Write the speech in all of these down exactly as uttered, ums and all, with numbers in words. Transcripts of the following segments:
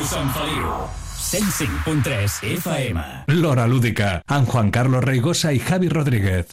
Sant Feliu. cent cinc punt tres F M. L'Hora Lúdica, amb Juan Carlos Reigosa i Javi Rodríguez.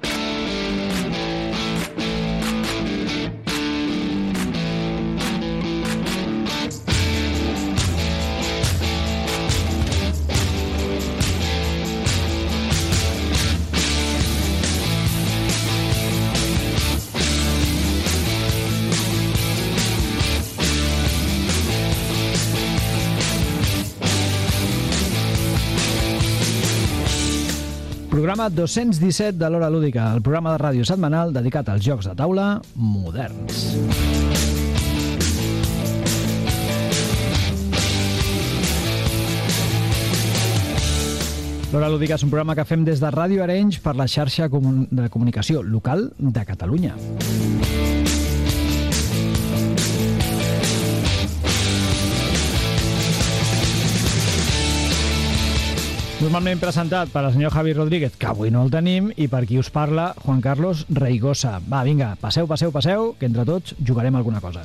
Programa dos-cents disset de l'Hora Lúdica, el programa de ràdio setmanal dedicat als jocs de taula moderns. L'Hora Lúdica és un programa que fem des de Ràdio Arenys per la xarxa de comunicació local de Catalunya. Normalment presentat per al senyor Javi Rodríguez, que avui no el tenim, i per qui us parla, Juan Carlos Reigosa. Va, vinga, passeu, passeu, passeu, que entre tots jugarem alguna cosa.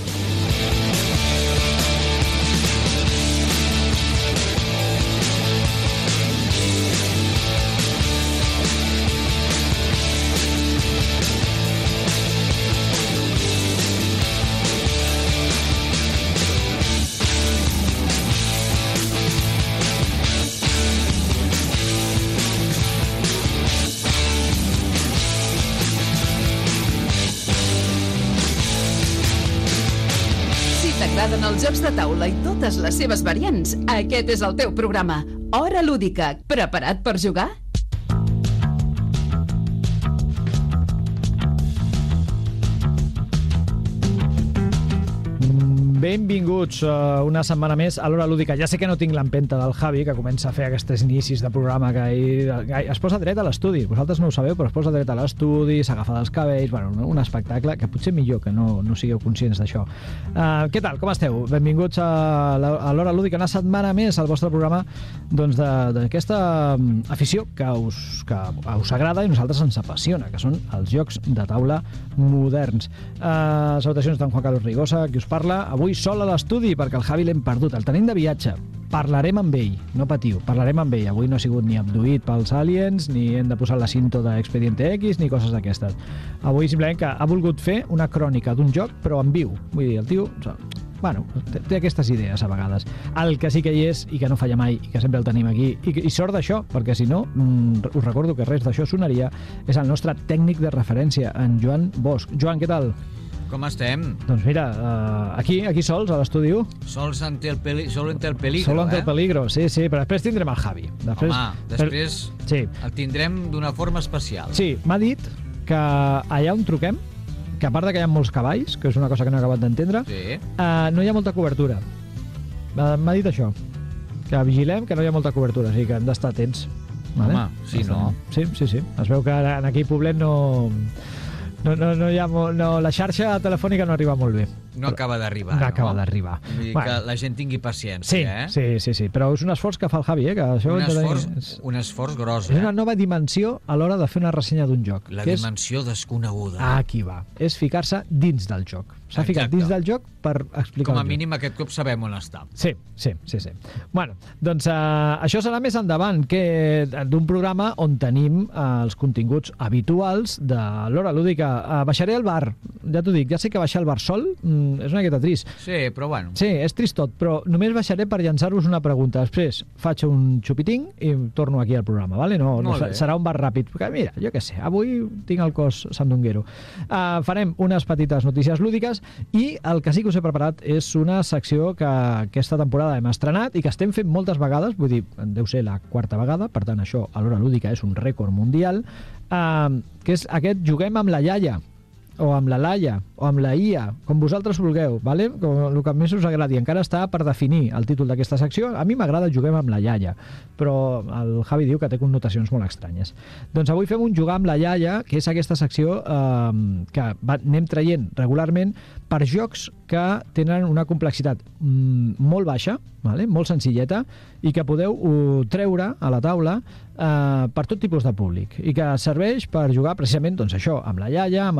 T'agraden els jocs de taula i totes les seves variants? Aquest és el teu programa. Hora Lúdica. Preparat per jugar? Benvinguts uh, una setmana més a l'Hora Lúdica. Ja sé que no tinc l'empenta del Javi, que comença a fer aquests inicis de programa que ell, es posa dret a l'estudi. Vosaltres no ho sabeu, però es posa dret a l'estudi, s'agafa dels cabells, bueno, un espectacle que potser millor que no, no sigueu conscients d'això. Uh, què tal, com esteu? Benvinguts a, a l'Hora Lúdica, una setmana més al vostre programa doncs d'aquesta afició que us, que us agrada i nosaltres ens apassiona, que són els jocs de taula moderns. Uh, salutacions d'en Juan Carlos Reigosa, qui us parla. Avui sol a l'estudi, perquè el Javi l'hem perdut. El tenim de viatge. Parlarem amb ell, no patiu, parlarem amb ell. Avui no ha sigut ni abduït pels aliens, ni hem de posar la cinta d'Expediente X, ni coses d'aquestes. Avui simplement que ha volgut fer una crònica d'un joc, però en viu. Vull dir, el tio... Bueno, té aquestes idees a vegades. El que sí que hi és i que no falla mai i que sempre el tenim aquí, i, i sort d'això, perquè si no, mm, us recordo que res d'això sonaria, és el nostre tècnic de referència, en Joan Bosch. Joan, què tal? Com estem? Doncs mira, uh, aquí, aquí sols, a l'estudi u. Sols ante el, peli solo ante el peligro, Solo ante eh? el peligro, sí, sí, però després tindrem el Javi. Després, Home, després per... sí. el tindrem d'una forma especial. Sí, m'ha dit que allà on truquem, que a part de que hi ha molts cavalls, que és una cosa que no he acabat d'entendre, sí. uh, no hi ha molta cobertura. M'ha dit això, que vigilem que no hi ha molta cobertura, o sigui que hem d'estar atents. Vale? Home, sí, no? Sí, sí, sí. Es veu que en aquell poblet no... No, no, no hi ha molt, no, la xarxa telefònica no arriba molt bé. No acaba d'arribar, no? No acaba d'arribar. Vull dir bueno. que la gent tingui paciència, sí, eh? Sí, sí, sí, però és un esforç que fa el Javi, eh? Que això un, esforç, tenir... un esforç gros, eh? És una nova dimensió a l'hora de fer una ressenya d'un joc. La dimensió és... desconeguda. Ah, aquí va. És ficar-se dins del joc. S'ha ficat dins del joc per explicar Com a mínim aquest cop sabem on està. Sí, sí, sí, sí. Bueno, doncs uh, això serà més endavant que d'un programa on tenim uh, els continguts habituals de l'Hora Lúdica. Uh, baixaré al bar, ja t'ho dic, ja sé que baixar al bar sol mm, és una miqueta trist. Sí, però bueno. Sí, és trist tot, però només baixaré per llançar-vos una pregunta. Després faig un xupiting i torno aquí al programa, ¿vale? No, no serà un bar ràpid, perquè mira, jo què sé, avui tinc el cos sandunguero. Uh, farem unes petites notícies lúdiques i el que sí que us he preparat és una secció que aquesta temporada hem estrenat i que estem fent moltes vegades, vull dir, deu ser la quarta vegada, per tant això a l'Hora Lúdica és un rècord mundial, uh, que és aquest Juguem amb la iaia, o amb la Laia, o amb la I A, com vosaltres vulgueu, vale? Com el que més us agradi. Encara està per definir el títol d'aquesta secció. A mi m'agrada Juguem amb la iaia, però el Javi diu que té connotacions molt estranyes. Doncs avui fem un Jugar amb la iaia, que és aquesta secció eh, que va, anem traient regularment per jocs que tenen una complexitat mm, molt baixa, vale? Molt senzilleta, i que podeu uh, treure a la taula eh, per tot tipus de públic, i que serveix per jugar precisament doncs, això, amb la iaia, amb la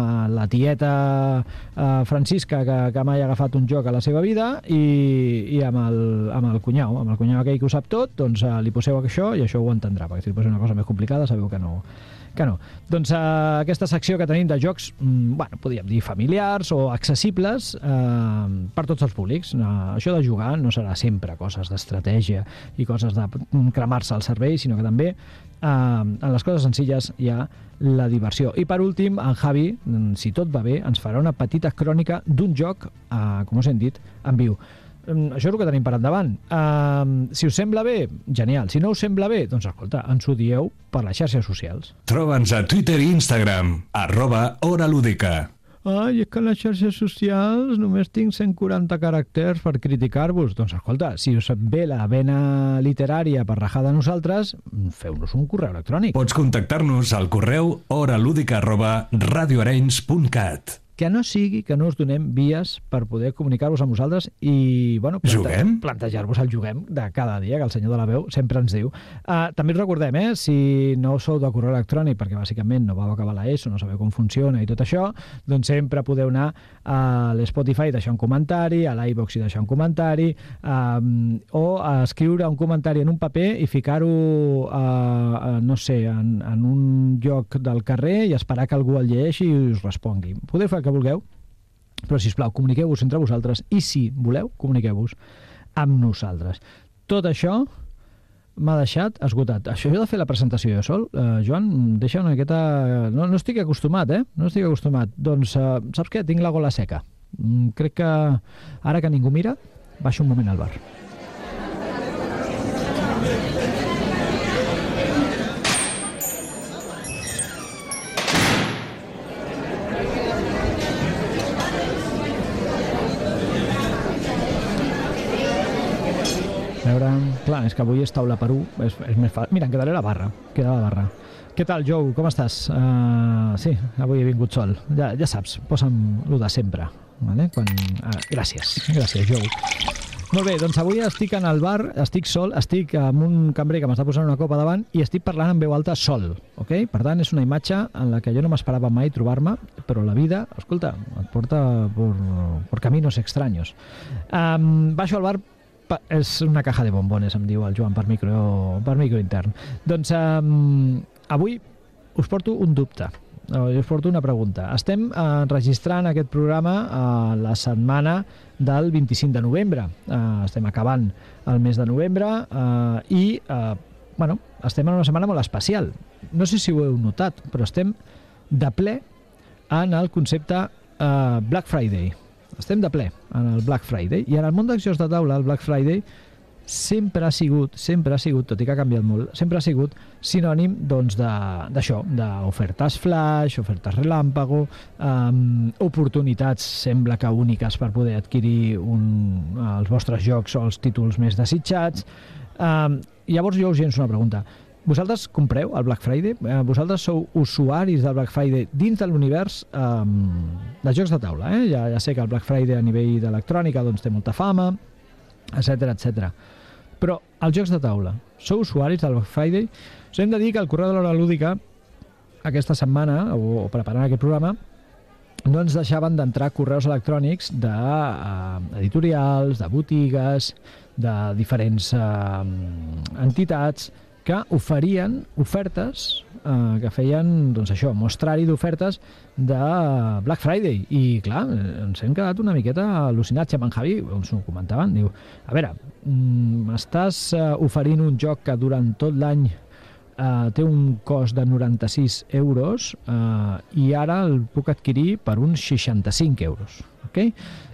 la tieta uh, Francisca, que, que mai ha agafat un joc a la seva vida, i, i amb, el, amb el cunyau, amb el cunyau aquell que ho sap tot, doncs uh, li poseu això i això ho entendrà, perquè si li poseu una cosa més complicada sabeu que no... que no. Doncs uh, aquesta secció que tenim de jocs, mm, bueno, podríem dir familiars o accessibles uh, per tots els públics. Uh, això de jugar no serà sempre coses d'estratègia i coses de cremar-se al cervell, sinó que també uh, en les coses senzilles hi ha la diversió. I per últim, en Javi, si tot va bé, ens farà una petita crònica d'un joc, uh, com us hem dit, en viu. Això és el que tenim per endavant. Uh, si us sembla bé, genial. Si no us sembla bé, doncs escolta, ens ho dieu per les xarxes socials. Troba'ns a Twitter i Instagram, arroba Hora Lúdica. Ai, és que a les xarxes socials només tinc cent quaranta caràcters per criticar-vos. Doncs escolta, si us ve la vena literària per rajar de nosaltres, feu-nos un correu electrònic. Pots contactar-nos al correu horalúdica arroba radioarenys punt cat. Que no sigui que no us donem vies per poder comunicar-vos amb vosaltres i, bueno, plante Juguem? plantejar-vos el juguem de cada dia, que el senyor de la veu sempre ens diu. Uh, també us recordem, eh, si no sou de correu electrònic, perquè bàsicament no vau acabar la ESO, no sabeu com funciona i tot això, doncs sempre podeu anar a l'Spotify i deixar un comentari, a l'iVoox i deixar un comentari, um, o a escriure un comentari en un paper i ficar-ho, uh, uh, no sé, en, en un lloc del carrer i esperar que algú el llegeixi i us respongui. Podeu fer que vulgueu, però sisplau, comuniqueu-vos entre vosaltres i si voleu, comuniqueu-vos amb nosaltres. Tot això m'ha deixat esgotat. Això de fer la presentació jo sol, uh, Joan, deixa una miqueta... No, no estic acostumat, eh? No estic acostumat. Doncs, uh, saps què? Tinc la gola seca. Mm, crec que ara que ningú mira, baixo un moment al bar. A veure, clar, és que avui és taula per u, és, és més fàcil. Mira, em quedaré a la barra, queda a la barra. Què tal, Joe? Com estàs? Uh, sí, avui he vingut sol. Ja, ja saps, posa'm lo de sempre. Vale? Quan... Uh, gràcies, gràcies, Joe. Molt bé, doncs avui estic en el bar, estic sol, estic amb un cambrer que m'està posant una copa davant i estic parlant en veu alta sol, ok? Per tant, és una imatge en la que jo no m'esperava mai trobar-me, però la vida, escolta, et porta por, por caminos extraños. Um, baixo al bar, és una caja de bombones, em diu el Joan, per micro, per micro intern. Doncs um, avui us porto un dubte, us porto una pregunta. Estem uh, registrant aquest programa a uh, la setmana del vint-i-cinc de novembre. Uh, estem acabant el mes de novembre uh, i uh, bueno, estem en una setmana molt especial. No sé si ho heu notat, però estem de ple en el concepte uh, Black Friday. Estem de ple en el Black Friday i en el món dels jocs de taula el Black Friday sempre ha sigut, sempre ha sigut, tot i que ha canviat molt, sempre ha sigut sinònim doncs d'això, d'ofertes flash, ofertes relàmpago, um, oportunitats sembla que úniques per poder adquirir un, els vostres jocs o els títols més desitjats. Um, llavors jo us llenço una pregunta. Vosaltres compreu el Black Friday? Vosaltres sou usuaris del Black Friday dins de l'univers um, de jocs de taula, eh? Ja, ja sé que el Black Friday a nivell d'electrònica doncs, té molta fama, etcètera, etcètera. Però els jocs de taula, sou usuaris del Black Friday? Us hem de dir que el Correu de l'Hora Lúdica aquesta setmana, o, o preparant aquest programa, no ens deixaven d'entrar correus electrònics d'editorials, de, uh, de botigues, de diferents uh, entitats que oferien ofertes, eh, que feien, doncs això, mostrari d'ofertes de Black Friday. I, clar, ens hem quedat una miqueta al·lucinats. Amb en Javi ens ho comentaven. Diu, a veure, m'estàs eh, oferint un joc que durant tot l'any eh, té un cost de noranta-sis euros eh, i ara el puc adquirir per uns seixanta-cinc euros. Okay?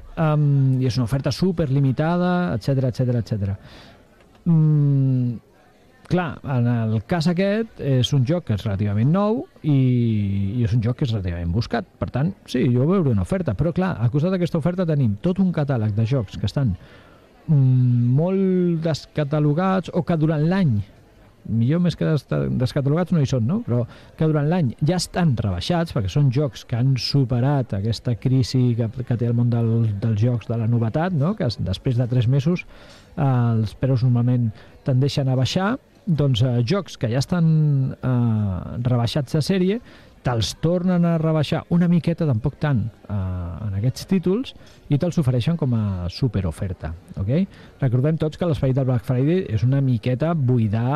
Um, I és una oferta superlimitada, etcètera, etcètera, etcètera. Mm, Clar, en el cas aquest és un joc que és relativament nou i, i és un joc que és relativament buscat. Per tant, sí, jo veuré una oferta, però clar, al costat d'aquesta oferta tenim tot un catàleg de jocs que estan mm, molt descatalogats o que durant l'any, millor més que descatalogats no hi són, no? Però que durant l'any ja estan rebaixats perquè són jocs que han superat aquesta crisi que, que té el món del, dels jocs de la novetat, no? Que després de tres mesos eh, els preus normalment tendeixen a baixar doncs, eh, jocs que ja estan eh, rebaixats de sèrie, te'ls tornen a rebaixar una miqueta, tampoc tant, eh, en aquests títols, i te'ls ofereixen com a superoferta. Okay? Recordem tots que l'esperit del Black Friday és una miqueta buidar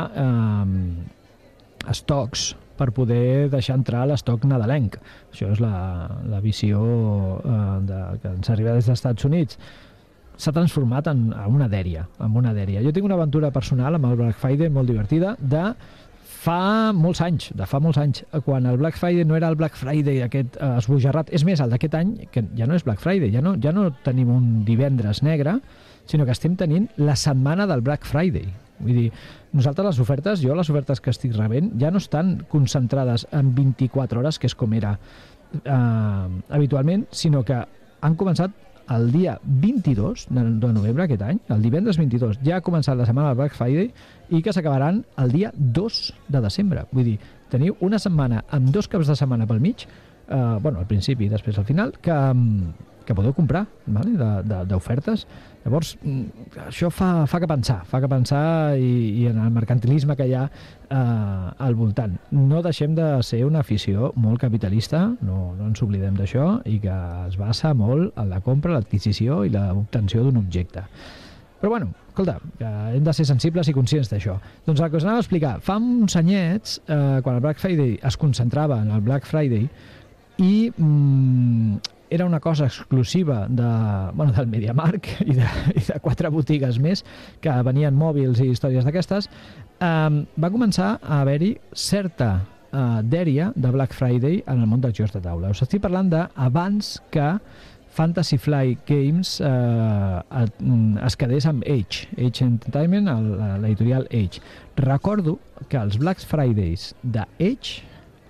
eh, estocs per poder deixar entrar l'estoc nadalenc. Això és la, la visió eh, de, que ens arriba des dels Estats Units. S'ha transformat en, en una dèria, en una dèria. Jo tinc una aventura personal amb el Black Friday molt divertida de fa molts anys, de fa molts anys, quan el Black Friday no era el Black Friday aquest eh, esbojarrat. És més, el d'aquest any, que ja no és Black Friday, ja no, ja no tenim un divendres negre, sinó que estem tenint la setmana del Black Friday. Vull dir, nosaltres les ofertes, jo les ofertes que estic rebent, ja no estan concentrades en vint-i-quatre hores, que és com era eh, habitualment, sinó que han començat el dia vint-i-dos de novembre aquest any, el divendres vint-i-dos, ja ha començat la setmana del Black Friday i que s'acabaran el dia dos de desembre. Vull dir, teniu una setmana amb dos caps de setmana pel mig, eh, bueno, al principi i després al final, que, que podeu comprar, vale? d'ofertes. Llavors, això fa, fa que pensar, fa que pensar i, i en el mercantilisme que hi ha eh, al voltant. No deixem de ser una afició molt capitalista, no, no ens oblidem d'això, i que es basa molt en la compra, l'adquisició i l'obtenció d'un objecte. Però bueno, escolta, que hem de ser sensibles i conscients d'això. Doncs el que us anava a explicar, fa uns anyets, eh, quan el Black Friday es concentrava en el Black Friday, i mm, era una cosa exclusiva de, bueno, del MediaMarkt i de, i de quatre botigues més que venien mòbils i històries d'aquestes, eh, va començar a haver-hi certa eh, dèria de Black Friday en el món dels jocs de taula. Us estic parlant d'abans que Fantasy Flight Games eh, es quedés amb Age, Age Entertainment, l'editorial Age. Recordo que els Black Fridays de Age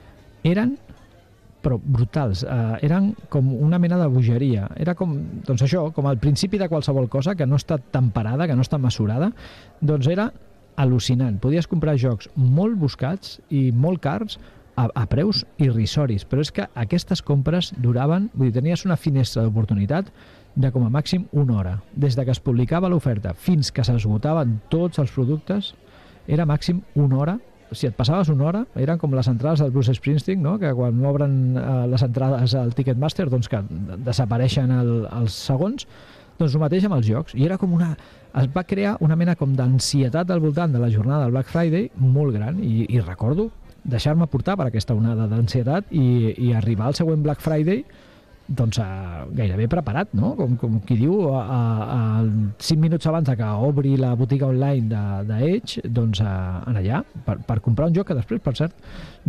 eren però brutals, eh, eren com una mena de bogeria, era com, doncs això, com al principi de qualsevol cosa que no està temperada, que no està mesurada, doncs era al·lucinant. Podies comprar jocs molt buscats i molt cars a, a preus irrisoris, però és que aquestes compres duraven, vull dir, tenies una finestra d'oportunitat de com a màxim una hora. Des de que es publicava l'oferta fins que s'esgotaven tots els productes, era màxim una hora. Si et passaves una hora, eren com les entrades del Bruce Springsteen, no? Que quan obren eh, les entrades al Ticketmaster, doncs que desapareixen el, els segons, doncs el mateix amb els jocs. I era com una... es va crear una mena com d'ansietat al voltant de la jornada del Black Friday molt gran, i, i recordo deixar-me portar per aquesta onada d'ansietat i, i arribar al següent Black Friday doncs a, gairebé preparat, no? Com, com qui diu, a, a, a cinc minuts abans que obri la botiga online de, de Edge, doncs a, a allà, per, per comprar un joc que després, per cert,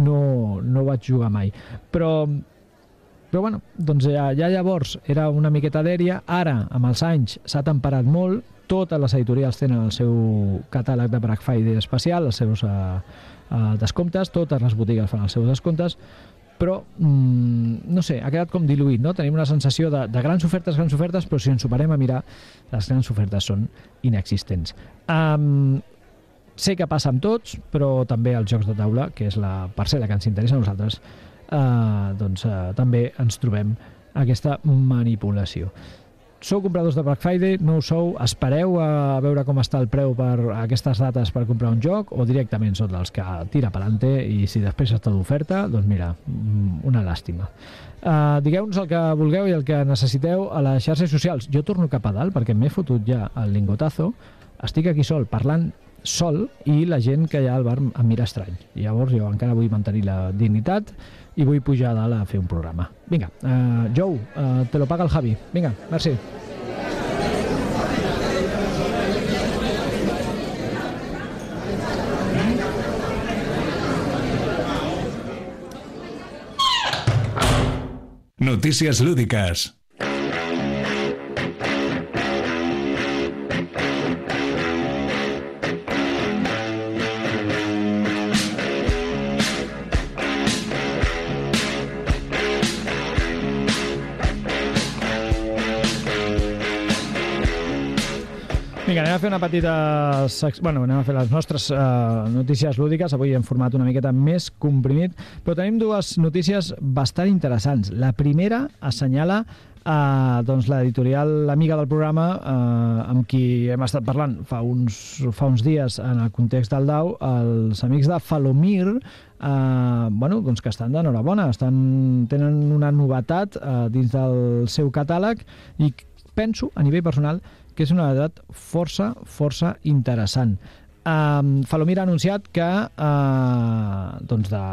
no, no vaig jugar mai. Però, però bueno, doncs ja, ja llavors era una miqueta dèria, ara, amb els anys, s'ha temperat molt, totes les editorials tenen el seu catàleg de Black Friday especial, els seus uh, uh, descomptes, totes les botigues fan els seus descomptes, però, mmm, no sé, ha quedat com diluït, no? Tenim una sensació de, de grans ofertes, grans ofertes, però si ens ho parem a mirar, les grans ofertes són inexistents. Um, sé que passa amb tots, però també els jocs de taula, que és la parcel·la que ens interessa a nosaltres, uh, doncs uh, també ens trobem aquesta manipulació. Sou compradors de Black Friday? No ho sou? Espereu a veure com està el preu per aquestes dates per comprar un joc, o directament sou dels que tira pelante i si després està d'oferta, doncs mira, una làstima. Uh, digueu-nos el que vulgueu i el que necessiteu a les xarxes socials. Jo torno cap a dalt perquè m'he fotut ja el lingotazo, estic aquí sol parlant sol i la gent que hi ha al bar em mira estrany. I llavors jo encara vull mantenir la dignitat i vull pujar a dalt a fer un programa. Vinga, uh, Joe, uh, te lo paga el Javi. Vinga, merci. Noticias lúdicas. Vinga, anem a fer una petita... Sec... Bueno, anem a fer les nostres uh, notícies lúdiques, avui en format una miqueta més comprimit, però tenim dues notícies bastant interessants. La primera assenyala uh, doncs l'editorial amiga del programa, uh, amb qui hem estat parlant fa uns, fa uns dies en el context del D A U, els amics de Falomir, uh, bueno, doncs que estan d'enhorabona, estan, tenen una novetat uh, dins del seu catàleg i penso, a nivell personal, que és una novetat força, força interessant. Um, Falomir ha anunciat que, uh, doncs de...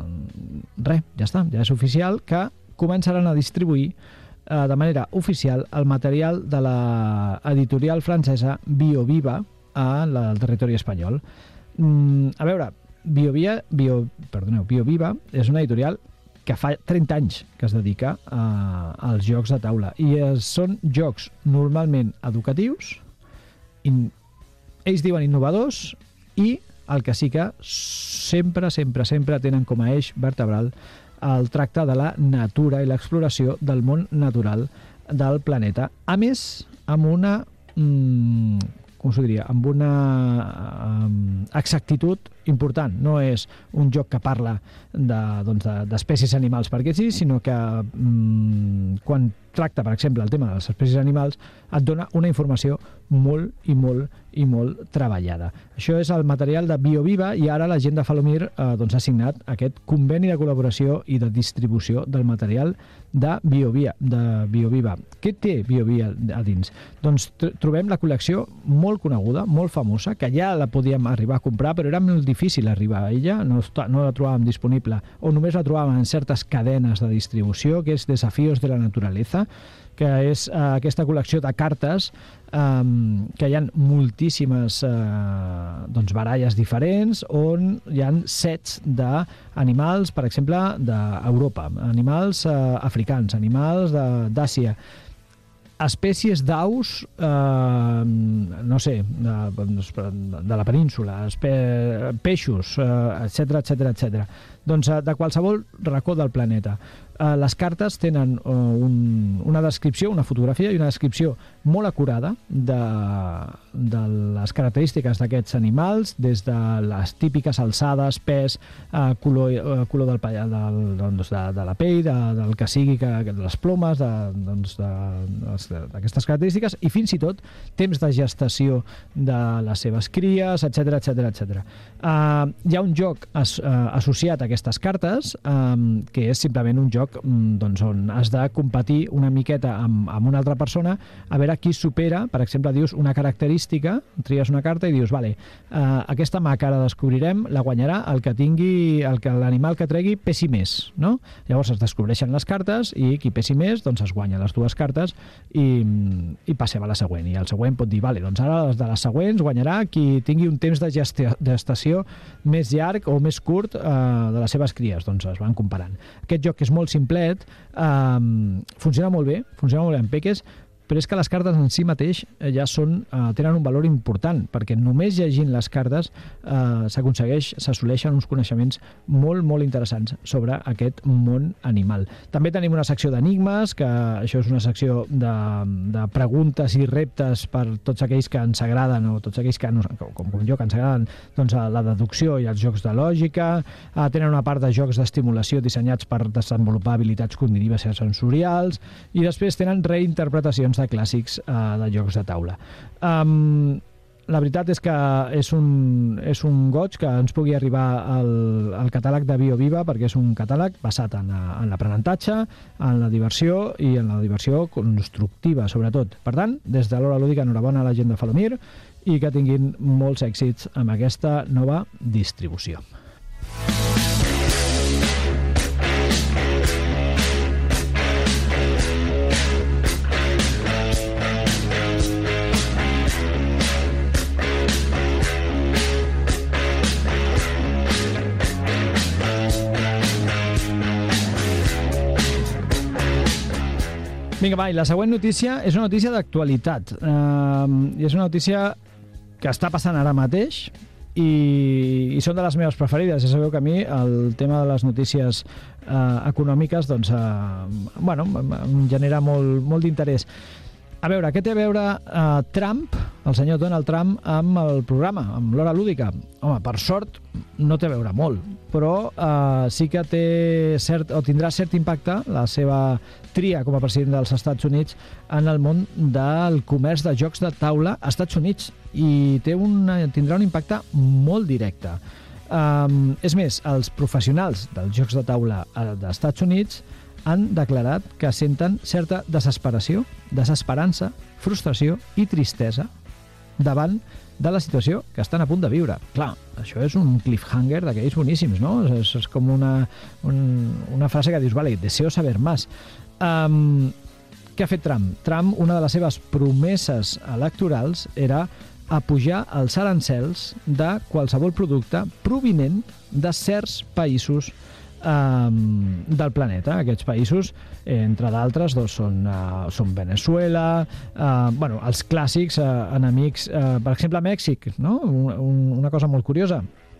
res, ja està, ja és oficial, que començaran a distribuir uh, de manera oficial el material de l'editorial francesa BioViva al territori espanyol. Mm, a veure, BioVia, Bio, perdoneu, BioViva és una editorial que fa trenta anys que es dedica a, als jocs de taula. I es, són jocs normalment educatius, in, ells diuen innovadors, i el que sí que sempre, sempre, sempre tenen com a eix vertebral el tracte de la natura i l'exploració del món natural del planeta. A més, amb una... Mm, com s'ho diria, amb una um, exactitud important. No és un joc que parla d'espècies de, doncs de, animals perquè sí, sinó que um, quan tracta, per exemple, el tema de les espècies animals, et dona una informació molt i molt i molt treballada. Això és el material de BioViva i ara la gent de Falomir eh, doncs ha signat aquest conveni de col·laboració i de distribució del material de BioVia, de BioViva. Què té BioVia a dins? Doncs tr trobem la col·lecció molt coneguda, molt famosa, que ja la podíem arribar a comprar, però era molt difícil arribar a ella, no, no la trobàvem disponible, o només la trobàvem en certes cadenes de distribució, que és Desafíos de la Naturaleza, que és eh, aquesta col·lecció de cartes eh, que hi ha moltíssimes eh, doncs baralles diferents on hi ha sets d'animals, per exemple, d'Europa, animals eh, africans, animals d'Àsia, espècies d'aus, eh, no sé, de, de la península, peixos, eh, etcètera, etcètera, etcètera. Doncs de qualsevol racó del planeta. Eh, les cartes tenen eh, un, una descripció, una fotografia i una descripció molt acurada de, de les característiques d'aquests animals, des de les típiques alçades, pes, eh, color, eh, color del, del, doncs de, de la pell, de, del que sigui, que, de les plomes, d'aquestes doncs de, de, característiques, i fins i tot temps de gestació de les seves cries, etcètera, etcètera, etcètera. Uh, hi ha un joc as, uh, associat a aquestes cartes, um, que és simplement un joc um, doncs, on has de competir una miqueta amb, amb una altra persona a veure qui supera. Per exemple, dius una característica, tries una carta i dius, vale, uh, aquesta maca ara descobrirem, la guanyarà el que tingui, el que l'animal que tregui pesi més, no? Llavors es descobreixen les cartes i qui pesi més, doncs es guanya les dues cartes i, i passem a la següent. I el següent pot dir, vale, doncs ara de les següents guanyarà qui tingui un temps de gestació més llarg o més curt eh, de les seves cries. Doncs es van comparant. Aquest joc és molt simplet, eh, funciona molt bé, funciona molt bé en peques, però és que les cartes en si mateix ja són, eh, tenen un valor important, perquè només llegint les cartes eh, s'aconsegueix, s'assoleixen uns coneixements molt, molt interessants sobre aquest món animal. També tenim una secció d'enigmes, que això és una secció de, de preguntes i reptes per tots aquells que ens agraden, o tots aquells que, com, com jo, que ens agraden doncs, la deducció i els jocs de lògica. Eh, tenen una part de jocs d'estimulació dissenyats per desenvolupar habilitats cognitives i sensorials, i després tenen reinterpretacions de clàssics eh, de jocs de taula. Um, la veritat és que és un, és un goig que ens pugui arribar al, al catàleg de BioViva, perquè és un catàleg basat en, en l'aprenentatge, en la diversió i en la diversió constructiva, sobretot. Per tant, des de l'Hora Lúdica, enhorabona a la gent de Falomir i que tinguin molts èxits amb aquesta nova distribució. Vinga, va, i la següent notícia és una notícia d'actualitat. Uh, I és una notícia que està passant ara mateix i, i són de les meves preferides. Ja sabeu que a mi el tema de les notícies uh, econòmiques doncs, uh, bueno, em genera molt, molt d'interès. A veure, què té a veure uh, Trump, el senyor Donald Trump, amb el programa, amb l'Hora Lúdica? Home, per sort, no té a veure molt, però uh, sí que té cert, o tindrà cert impacte la seva tria com a president dels Estats Units en el món del comerç de jocs de taula als Estats Units, i té una, tindrà un impacte molt directe. Um, és més, els professionals dels jocs de taula dels Estats Units han declarat que senten certa desesperació, desesperança, frustració i tristesa davant de la situació que estan a punt de viure. Clar, això és un cliffhanger d'aquells boníssims, no? És, és com una, un, una frase que dius, vale, deseo saber más. Um, què ha fet Trump? Trump, una de les seves promeses electorals era apujar els arancels de qualsevol producte provinent de certs països Um, del planeta. Aquests països, eh, entre d'altres, doncs, són, uh, són Venezuela, uh, bueno, els clàssics uh, enemics, uh, per exemple, Mèxic, no? Un, un, una cosa molt curiosa.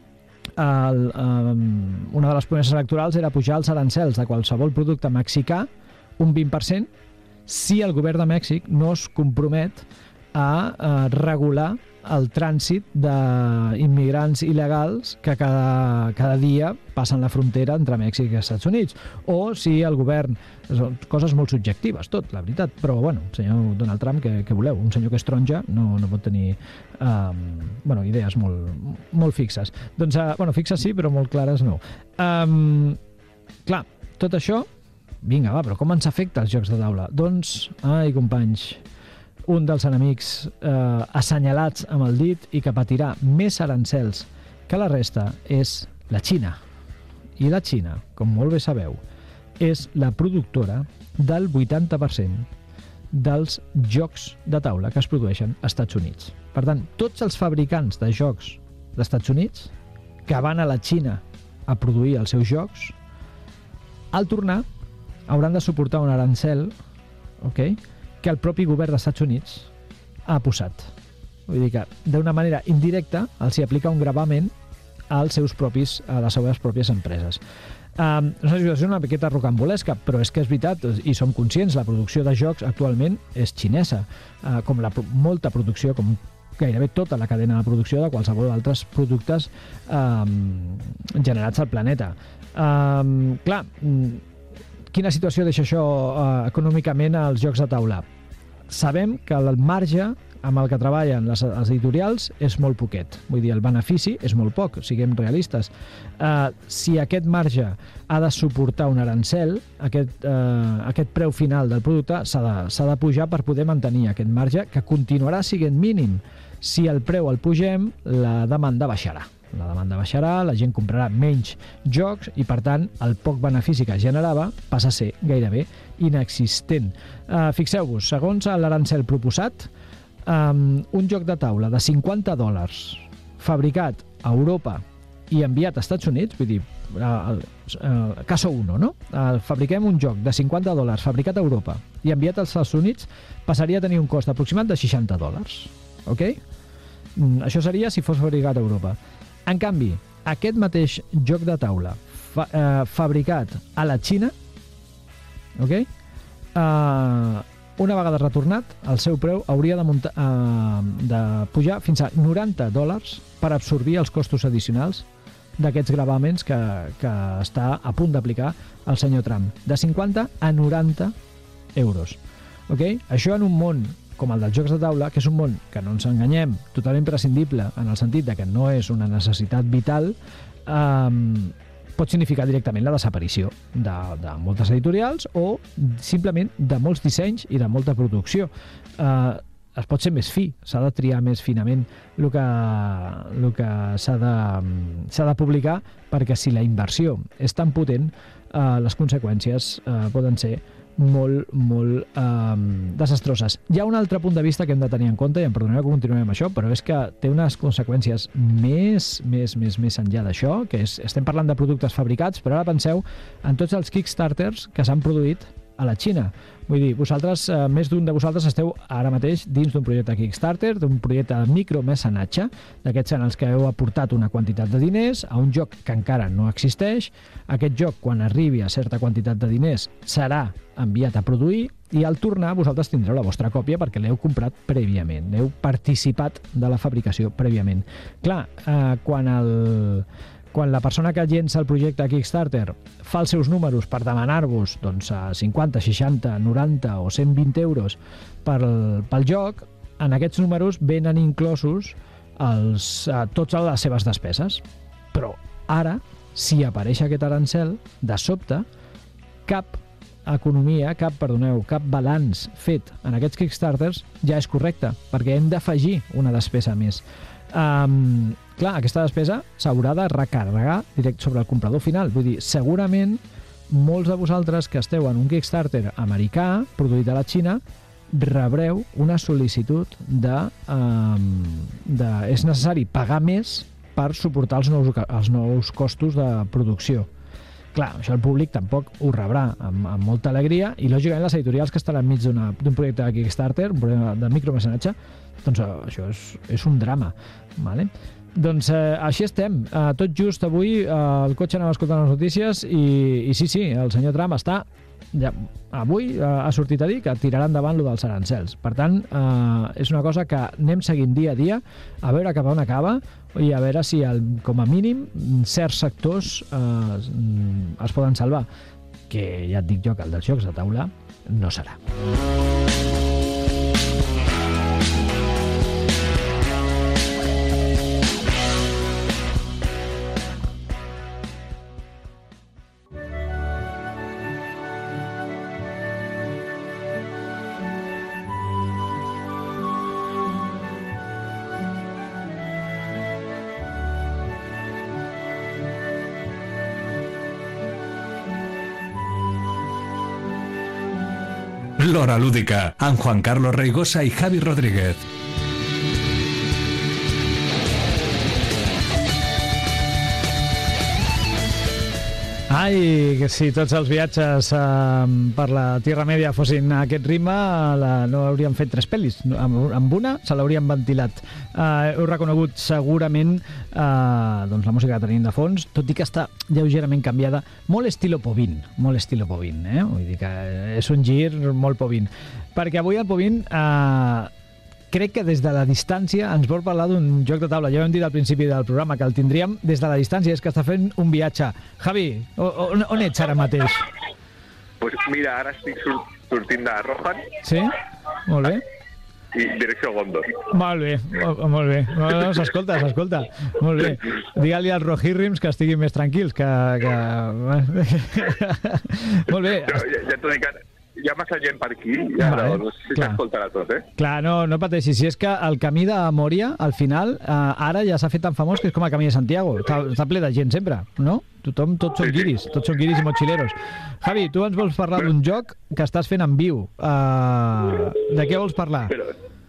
El, um, una de les promeses electorals era pujar els arancels de qualsevol producte mexicà un vint per cent si el govern de Mèxic no es compromet a uh, regular el trànsit d'immigrants il·legals que cada, cada dia passen la frontera entre Mèxic i els Estats Units. O si el govern... Són coses molt subjectives, tot, la veritat. Però, bueno, senyor Donald Trump, què, què voleu? Un senyor que és taronja no, no pot tenir um, bueno, idees molt, molt fixes. Doncs, uh, bueno, fixes sí, però molt clares no. Um, clar, tot això... Vinga, va, però com ens afecta els jocs de taula? Doncs, ai, companys... un dels enemics eh, assenyalats amb el dit i que patirà més arancels que la resta és la Xina. I la Xina, com molt bé sabeu, és la productora del vuitanta per cent dels jocs de taula que es produeixen als Estats Units. Per tant, tots els fabricants de jocs dels Estats Units que van a la Xina a produir els seus jocs, al tornar hauran de suportar un arancel, ok?, que el propi govern dels Estats Units ha posat. Vull dir que, d'una manera indirecta, els hi aplica un gravament als seus propis, a les seves pròpies empreses. Um, és una situació una miqueta rocambolesca, però és que és veritat, i som conscients, la producció de jocs actualment és xinesa, uh, com la, molta producció, com gairebé tota la cadena de producció de qualsevol altres productes um, generats al planeta. Um, clar, quina situació deixa això uh, econòmicament als jocs de taula? Sabem que el marge amb el que treballen les, les editorials és molt poquet. Vull dir, el benefici és molt poc, siguem realistes. Uh, si aquest marge ha de suportar un arancel, aquest, uh, aquest preu final del producte s'ha de, s'ha de pujar per poder mantenir aquest marge, que continuarà sent mínim. Si el preu el pugem, la demanda baixarà. La demanda baixarà, la gent comprarà menys jocs i, per tant, el poc benefici que generava passa a ser gairebé inexistent. Uh, fixeu-vos, segons l'arancel proposat, um, un joc de taula de cinquanta dòlars fabricat a Europa i enviat als Estats Units, vull dir, uh, uh, caso uno, no? Uh, fabriquem un joc de cinquanta dòlars fabricat a Europa i enviat als Estats Units, passaria a tenir un cost aproximat de seixanta dòlars. Ok? Mm, això seria si fos fabricat a Europa. En canvi, aquest mateix joc de taula fa, eh, fabricat a la Xina, ok? Uh, una vegada retornat, el seu preu hauria de, muntar, uh, de pujar fins a noranta dòlars per absorbir els costos addicionals d'aquests gravaments que, que està a punt d'aplicar el senyor Trump. De cinquanta a noranta euros. Okay? Això en un món com el dels jocs de taula, que és un món que no ens enganyem, totalment prescindible en el sentit de que no és una necessitat vital, eh, pot significar directament la desaparició de, de moltes editorials o simplement de molts dissenys i de molta producció. Eh, es pot ser més fi, s'ha de triar més finament el que, el que s'ha de, s'ha de publicar, perquè si la inversió és tan potent, eh, les conseqüències eh, poden ser molt, molt eh, desastroses. Hi ha un altre punt de vista que hem de tenir en compte, i em perdoneu que continuem amb això, però és que té unes conseqüències més, més, més, més enllà d'això, que és, estem parlant de productes fabricats, però ara penseu en tots els Kickstarters que s'han produït a la Xina. Vull dir, vosaltres, eh, més d'un de vosaltres esteu ara mateix dins d'un projecte Kickstarter, d'un projecte de micromecenatge, d'aquests en els que heu aportat una quantitat de diners a un joc que encara no existeix. Aquest joc, quan arribi a certa quantitat de diners, serà enviat a produir I al tornar vosaltres tindreu la vostra còpia perquè l'heu comprat prèviament, heu participat de la fabricació prèviament. Clar, eh, quan el... Quan la persona que llença el projecte a Kickstarter fa els seus números per demanar-vos doncs, cinquanta, seixanta, noranta o cent vint euros pel, pel joc, en aquests números venen inclosos els, eh, totes les seves despeses. Però ara, si apareix aquest arancel, de sobte, cap economia, cap, perdoneu, cap balanç fet en aquests Kickstarters ja és correcte, perquè hem d'afegir una despesa més. Um, clar, aquesta despesa s'haurà de recarregar directe sobre el comprador final. Vull dir, segurament molts de vosaltres que esteu en un Kickstarter americà, produït a la Xina, rebreu una sol·licitud de, um, de... És necessari pagar més per suportar els nous, els nous costos de producció. Clar, això el públic tampoc ho rebrà amb, amb molta alegria i, lògicament, les editorials que estan enmig d'un projecte de Kickstarter, un projecte de micromecenatge, doncs això és, és un drama. Vale? Doncs eh, així estem. Eh, tot just avui eh, el cotxe anava escoltant les notícies i, i sí, sí, el senyor Trump està... Ja, avui eh, ha sortit a dir que tirarà endavant lo dels arancels. Per tant, eh, és una cosa que anem seguint dia a dia, a veure cap on acaba i a veure si, el, com a mínim, certs sectors eh, es poden salvar. Que ja et dic jo que el dels jocs de taula no serà. L'Hora Lúdica, amb Juan Carlos Reigosa i Javi Rodríguez. Ai, que si tots els viatges eh, per la Tierra Media fossin a aquest ritme, la, no hauríem fet tres pel·lis. Amb, amb una se l'hauríem ventilat. Eh, heu reconegut segurament eh, doncs la música que tenim de fons, tot i que està lleugerament canviada, molt estilo Povin, molt estilo Povin, eh? Vull dir que és un gir molt Povin. Perquè avui el Povin... Eh, crec que des de la distància ens vol parlar d'un joc de taula. Ja ho hem dit al principi del programa, que el tindríem des de la distància, és que està fent un viatge. Javi, on, on ets ara mateix? Pues mira, ara estic sort, sortint de Rohan. Sí? Molt bé. I direcció a Gondor. Molt bé, molt bé. No, no, s'escolta, s'escolta. Molt bé. Digue-li als Rohirrims que estiguin més tranquils, que... que... molt bé. Ja, ja, ja t'ho dic ara. Hi ha massa gent per aquí, ja vale, no sé si s'escoltarà tot, eh? Clar, no, no pateixis. Si és que el camí de Mòria, al final, eh, ara ja s'ha fet tan famós que és com el camí de Santiago. Està, està ple de gent sempre, no? Tothom, tots són guiris, tots són guiris i mochileros. Javi, tu ens vols parlar d'un joc que estàs fent en viu. Uh, de què vols parlar? Però,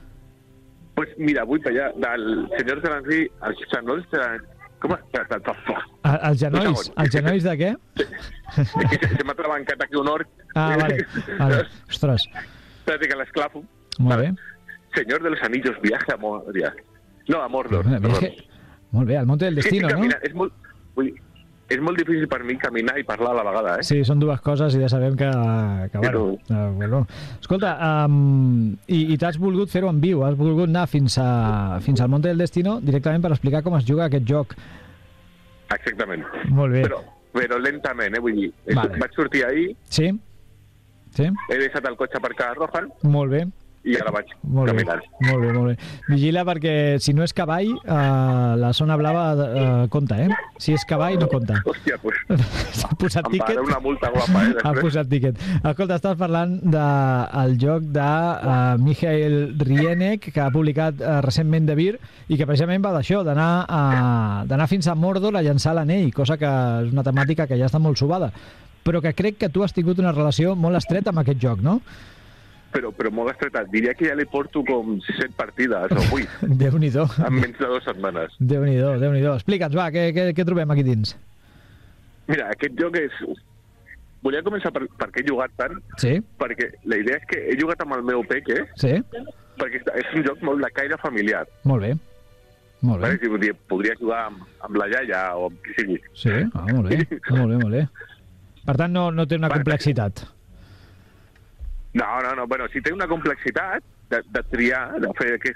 pues mira, vull tallar del senyor Zelansi, els xanolls de... Com és? Els genolls? Els genolls de què? És que se m'ha trebancat aquí un orc. Ah, vale. vale. Ostres. Espérate que l'esclafo. Molt bé. Señor de los Anillos, viaje a Moria. No, a Mordor. Viaje... Molt bé, al Monte del Destino, sí, sí, no? És molt... Vull dir, és molt difícil per mi caminar i parlar a la vegada, eh? Sí, són dues coses i ja sabem que... que bueno, uh, bueno. Escolta, um, i, i t'has volgut fer-ho en viu, has volgut anar fins, a, fins al Monte del Destino directament per explicar com es juga aquest joc. Exactament. Molt bé. Però, però lentament, eh? Vull dir, vale. Vaig sortir ahir... Sí? Sí? He deixat el cotxe per a Rohan. Molt bé. I ara vaig molt caminant. Bé, molt bé, molt bé. Vigila perquè si no és cavall, eh, la zona blava eh, compta, eh? Si és cavall, no compta. Hòstia, pues... S'ha posat em tíquet. Em una multa guapa, eh? Ha posat tíquet. Escolta, estàs parlant del joc de uh, Michael Rienek, que ha publicat uh, recentment de Vir, i que precisament va d'això, d'anar uh, d'anar fins a Mordor a llançar l'anell, cosa que és una temàtica que ja està molt subada. Però que crec que tu has tingut una relació molt estreta amb aquest joc, no? Però, però molt estreta. Diria que ja li porto com set partides o vuit. Déu-n'hi-do. En menys de dues setmanes. Déu-n'hi-do, Déu-n'hi-do. Explica'ns, va, què, què, què trobem aquí dins? Mira, aquest joc és... Volia començar per, per què he jugat tant. Sí. Perquè la idea és que he jugat amb el meu peque. Sí. Perquè és un joc molt de caire familiar. Molt bé. Molt bé. Vale? Podria, podria jugar amb, amb la iaia o amb qui sigui. Sí, ah, molt bé. molt bé, molt bé. Per tant, no, no té una complexitat. No, no, no. Bueno, si té una complexitat de, de triar, de fer que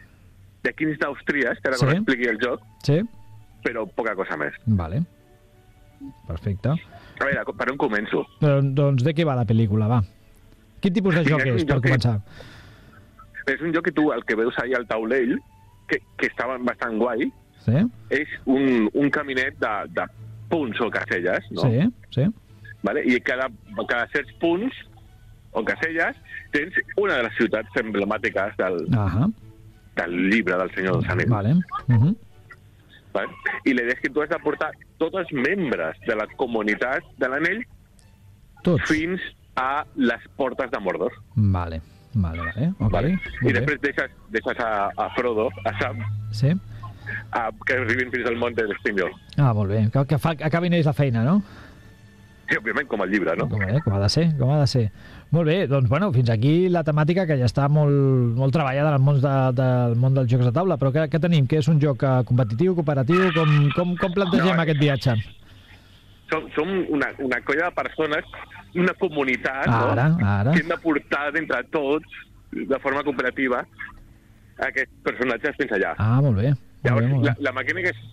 de quins daus tries, que ara Sí. no expliqui el joc, Sí? però poca cosa més. Vale. Perfecte. A veure, per on començo? Doncs, doncs de què va la pel·lícula, va? Quin tipus de Sí, joc és un és, per joc que- començar? És un joc que tu, el que veus ahir al taulell, que, que estava bastant guai, Sí? és un, un caminet de, de punts o caselles, no? Sí? Sí? Vale? I cada, cada certs punts o caselles tens una de les ciutats emblemàtiques del, Ahà. del llibre del Senyor dels Anells. Vale. Uh -huh. Vale? I la idea és que tu has de portar tots els membres de la comunitat de l'anell Tots? fins a les portes de Mordor. Vale. Vale, vale. Ok. Vale? I Molt bé. després deixes, deixes a, a Frodo, a Sam, Sí? a, que arribin fins al Monte del Espinyo. Ah, molt bé. Que, que fa, acabin ells la feina, no? Sí, òbviament, com el llibre, no? Com, eh? com ha de ser, com ha de ser. Molt bé, doncs bueno, fins aquí la temàtica que ja està molt, molt treballada en el món, de, del món dels jocs de taula, però què, què tenim? Què és un joc eh, competitiu, cooperatiu? Com, com, com plantegem No, aquest viatge? Som, som una, una colla de persones, una comunitat, Ara, no? ara. que hem de portar d'entre tots, de forma cooperativa, aquests personatges fins allà. Ah, molt bé. Molt bé, Llavors, molt bé. la, la mecànica és...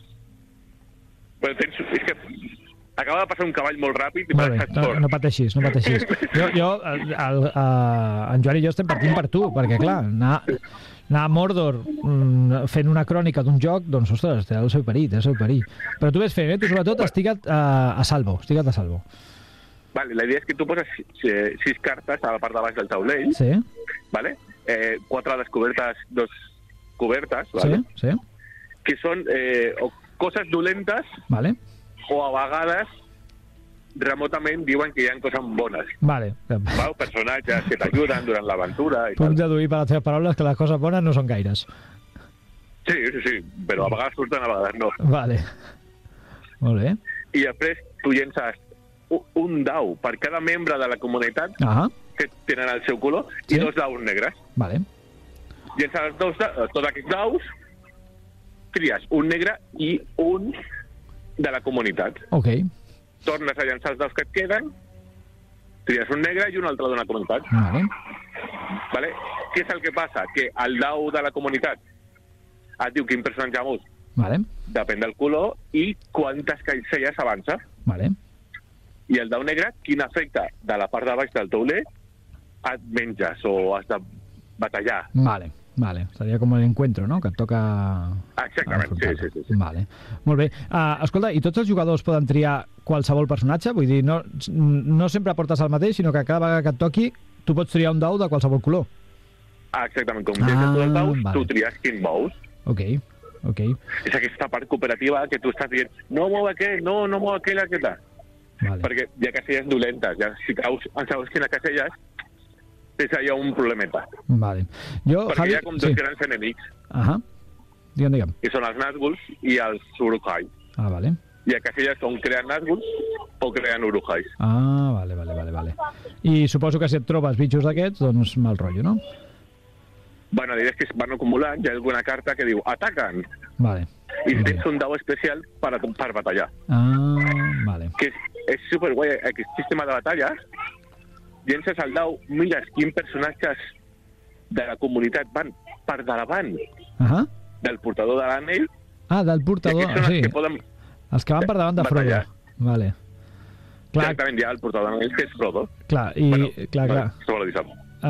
Bueno, tens, és que acaba de passar un cavall molt ràpid i m'ha Molt bé, deixat no, fort. no pateixis, no pateixis. Jo, jo el, el, el, en Joan i jo estem partint per tu, perquè clar, anar, anar a Mordor mm, fent una crònica d'un joc, doncs, ostres, té el seu perill, té el seu perill. Però tu ves fent, eh? Tu sobretot estigue't uh, a salvo, estigue't a salvo. Vale, la idea és que tu poses sis, sis cartes a la part de baix del taulell, Sí? vale? eh, quatre descobertes, dos cobertes, vale? Sí? Sí? que són eh, o coses dolentes Vale? o a vegades remotament diuen que hi ha coses bones. Vale. Val? Personatges que t'ajuden durant l'aventura i Puc tal. deduir per les teves paraules que les coses bones no són gaires. Sí, sí, sí, però a vegades surten, a vegades no. Vale. Molt bé. I després tu llences u- un dau per cada membre de la comunitat Ah, que tenen el seu color Sí. i dos daus negres. vale. Llences els dos, da- tots aquests daus, tries un negre i un de la comunitat. Ok. Tornes a llançar els daus que et queden, tries un negre i un altre d'una comunitat. Vale. Vale? Què és el que passa? Que el dau de la comunitat et diu quin personatge ha hagut, Vale. depèn del color, i quantes caixelles avança. Vale. I el dau negre, quin efecte de la part de baix del tauler et menges o has de batallar. Vale. Vale. Seria com l'encuentro, no? Que et toca... Exactament, sí, afrontar-lo. sí, sí, sí. Vale. Molt bé. Uh, escolta, i tots els jugadors poden triar qualsevol personatge? Vull dir, no, no sempre portes el mateix, sinó que cada vegada que et toqui tu pots triar un dau de qualsevol color. Ah, exactament, com Ah, tens tots els daus, vale. tu tries quin mous. Ok. Ok. És aquesta part cooperativa que tu estàs dient no mou aquest, no, no mou aquell, aquest. Vale. Perquè hi ha caselles dolentes, ja si caus en segons quines caselles tens allà un problemeta. Vale. Jo, Perquè Javi... hi ha com dos grans enemics, Ahà. Digue'm, digue'm. que són els Nazguls i els Uruk-hai. Ah, vale. Hi ha caselles on creen Nazguls o creen Uruk-hais. Ah, vale, vale, vale, vale. I suposo que si et trobes bitxos d'aquests, doncs mal rotllo, no? Bueno, la idea és que es van acumulant, hi ha alguna carta que diu ataquen, Vale. i Vale. tens un dau especial per, a- per batallar. Ah, vale. Que és, és superguai aquest sistema de batalla. Llences el dau, mires quins personatges de la comunitat van per davant Ahà. del portador de l'anell, Ah, del i portador, aquests són sí. els que poden... Els que van per davant de Frodo. batallar. Vale. Clar, Exactament, hi ha el portador de l'anell, que és Frodo. clar, i... bueno, clar, clar. sobre l'avisam.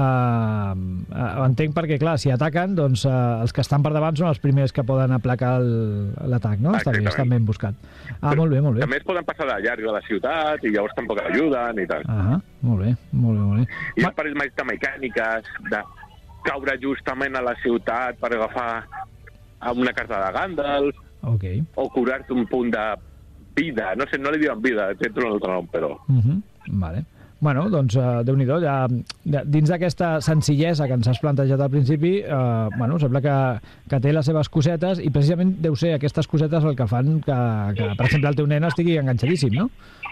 Uh, uh, entenc perquè, clar, si ataquen, doncs uh, els que estan per davant són els primers que poden aplacar el- l'atac, no? Està bé, Exactament. està ben buscat. Ah, molt bé, molt bé. També es poden passar de llarg de la ciutat i llavors tampoc ajuden i tal. Ah, molt bé, molt bé, molt bé. Hi ha Ma- un parell més de mecàniques, de caure justament a la ciutat per agafar una carta de Gandalf Ok. o curar-te un punt de vida. No sé, no li diuen vida, té un altre nom, però... Uh -huh. Vale. Bueno, doncs, uh, Déu-n'hi-do, ja, de, dins d'aquesta senzillesa que ens has plantejat al principi, uh, bueno, sembla que, que té les seves cosetes i precisament deu ser aquestes cosetes el que fan que, que per exemple, el teu nen estigui enganxadíssim, no?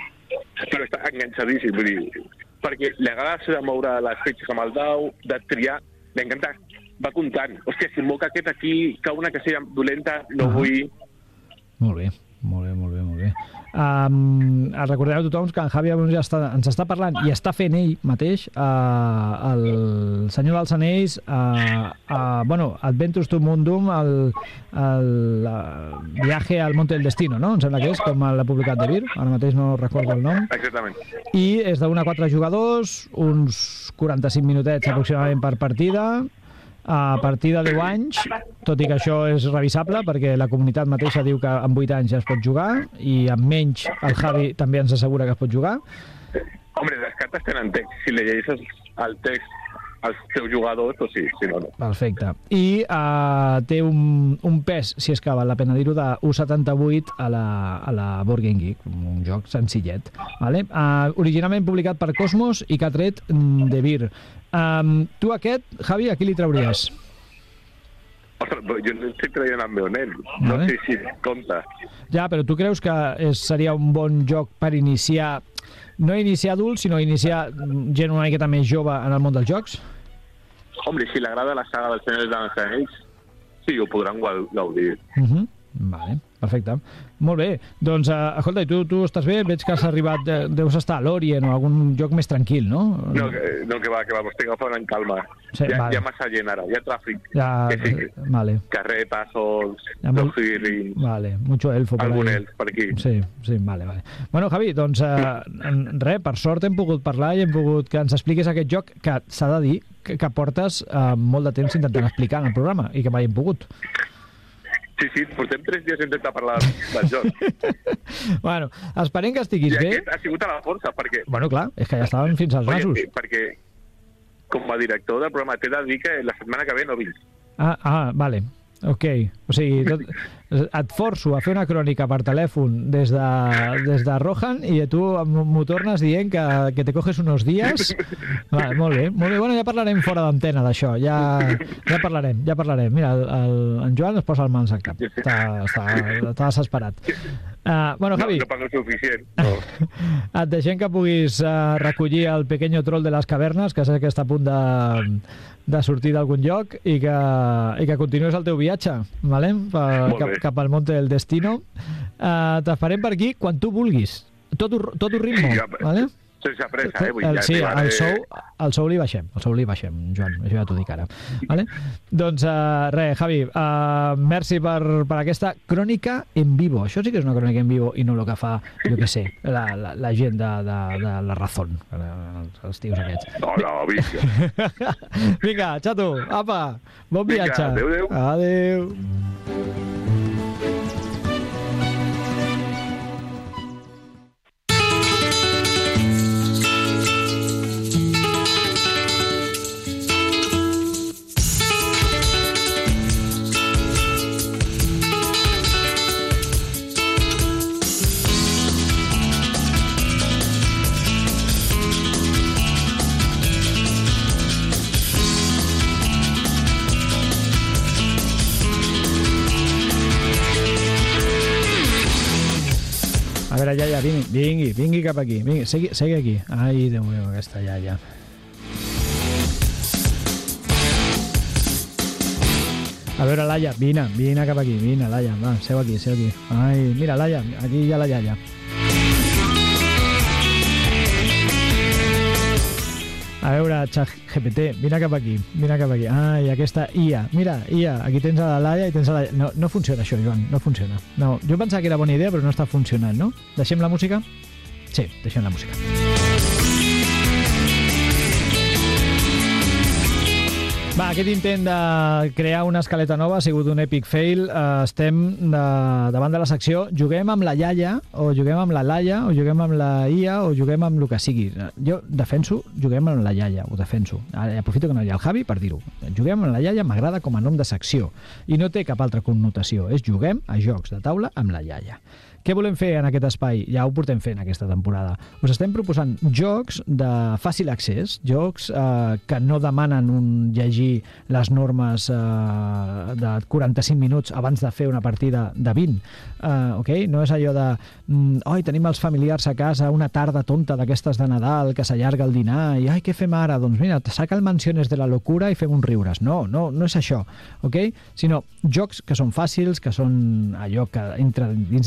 Però està enganxadíssim, vull dir, perquè li agrada això de moure les fitxes amb el dau, de triar, li encanta, va comptant. Hòstia, si moc aquest aquí, cau una casella dolenta, no Ah. vull... Molt bé, molt bé, molt bé, molt bé. Um, recordeu a tothom que en Javi ja està, ens està parlant i està fent ell mateix uh, el Senyor dels Anells, uh, uh, bueno, Adventures to Mundum, el, el uh, Viaje al Monte del Destino, no? Em sembla que és, com l'ha publicat De Vir, ara mateix no recordo el nom. Exactament. I és d'un a quatre jugadors, uns quaranta-cinc minutets aproximadament per partida, a partir de deu anys, tot i que això és revisable perquè la comunitat mateixa diu que amb vuit anys ja es pot jugar i amb menys el Javi també ens assegura que es pot jugar. Hombre, les cartes tenen text. Si le llegeixes el text als teus jugadors, doncs sí, si no, no. Perfecte. I uh, té un, un pes, si és que val la pena dir-ho, de u coma setanta-vuit a la, a la Board Game Geek, un joc senzillet. Vale? Uh, originalment publicat per Cosmos i que ha tret mm, De Vir. Um, tu aquest, Javi, a qui li trauries? Ostres, jo no estic traient el meu nen. No Vale. sé si compta. Ja, però tu creus que és, seria un bon joc per iniciar, no iniciar adults, sinó iniciar gent una miqueta més jove en el món dels jocs? Hombre, si l'agrada la saga dels Senyors dels Anells, sí, ho podran gaudir. Uh -huh. Vale, perfecte. Molt bé. Doncs, uh, escolta, i tu, tu estàs bé? Veig que has arribat, de, deus estar a l'Orient o algun joc més tranquil, no? No, que, no, que va, que va, m'estic agafant en calma. Sí, ja, vale. ja massa gent ara, hi ha tràfic. Ja, que sí, que vale. carretes, sols, Ja, molt- dogiris, Vale, mucho elfo por algun ahí. elf per aquí. Sí, sí, vale, vale. Bueno, Javi, doncs, eh, res, per sort hem pogut parlar i hem pogut que ens expliquis aquest joc que s'ha de dir que, que portes eh, molt de temps intentant explicar en el programa i que mai hem pogut. Sí, sí, portem tres dies intentant parlar del joc. Bueno, esperem que estiguis I bé. aquest ha sigut a la força, perquè... Bueno, clar, és que ja estàvem fins als nassos. Oye, perquè com a director del programa t'he de dir que la setmana que ve no vinc. Ah, ah, vale. Ok. O sigui, tot, et forço a fer una crònica per telèfon des de, des de Rohan i tu m'ho tornes dient que, que te coges unos días. Vale, molt bé, molt bé. Bueno, ja parlarem fora d'antena d'això. Ja, ja parlarem, ja parlarem. Mira, el, el, en Joan es posa el mans al cap. Està, està, està desesperat. Uh, bueno, Javi, No, no pago suficient. No. et deixem que puguis uh, recollir el pequeño troll de les cavernes, que sé que està a punt de, de sortir d'algun lloc, i que, i que continuïs el teu viatge, vale? Pa, Molt cap, bé. cap al Monte del Destino. Uh, T'esperem per aquí quan tu vulguis. Tot, un- tot un ritmo, Sí, ja, vale? Sense pressa, eh? Vull El, ja sí, arribaré- el sou, el sou li baixem, el sou li baixem, Joan, això ja t'ho dic ara. Vale? Doncs uh, res, Javi, uh, merci per, per aquesta crònica en vivo. Això sí que és una crònica en vivo i no el que fa, jo què sé, la, la, la gent de, de, de la Razón, els, els tios aquests. No, no, vinga. Vinga, xato, apa, bon Vinga, viatge. adéu, adéu. Adéu. A veure, iaia, vingui, vingui, vingui cap aquí. Vingui, segui, segui aquí. Ai, Déu meu, aquesta iaia. A veure, Laia, vine, vine cap aquí, vine, Laia, va, seu aquí, seu aquí. Ai, mira, Laia, aquí hi ha la iaia. A veure, ChatGPT, vine cap aquí, vine cap aquí. Ai, aquesta I A. Mira, I A, aquí tens a la Laia i tens a la... No, no funciona això, Joan, no funciona. No, jo pensava que era bona idea, però no està funcionant, no? Deixem la música? Sí, deixem la música. Va, aquest intent de crear una escaleta nova ha sigut un epic fail. Uh, estem de, davant de la secció juguem amb la iaia, o juguem amb la Laia, o juguem amb la I A, o juguem amb el que sigui. Jo defenso, juguem amb la iaia, ho defenso. Ara aprofito que no hi ha el Javi per dir-ho. Juguem amb la iaia m'agrada com a nom de secció i no té cap altra connotació. És juguem a jocs de taula amb la iaia. Què volem fer en aquest espai? Ja ho portem fent aquesta temporada. Us estem proposant jocs de fàcil accés, jocs eh, que no demanen un llegir les normes eh, de quaranta-cinc minuts abans de fer una partida de vint. Eh, okay? No és allò de mm, oi, tenim els familiars a casa, una tarda tonta d'aquestes de Nadal, que s'allarga el dinar, i ai, què fem ara? Doncs mira, saca el Mansiones de la locura i fem uns riures. No, no, no és això, okay? Sinó jocs que són fàcils, que són allò que entra dins d'aquesta de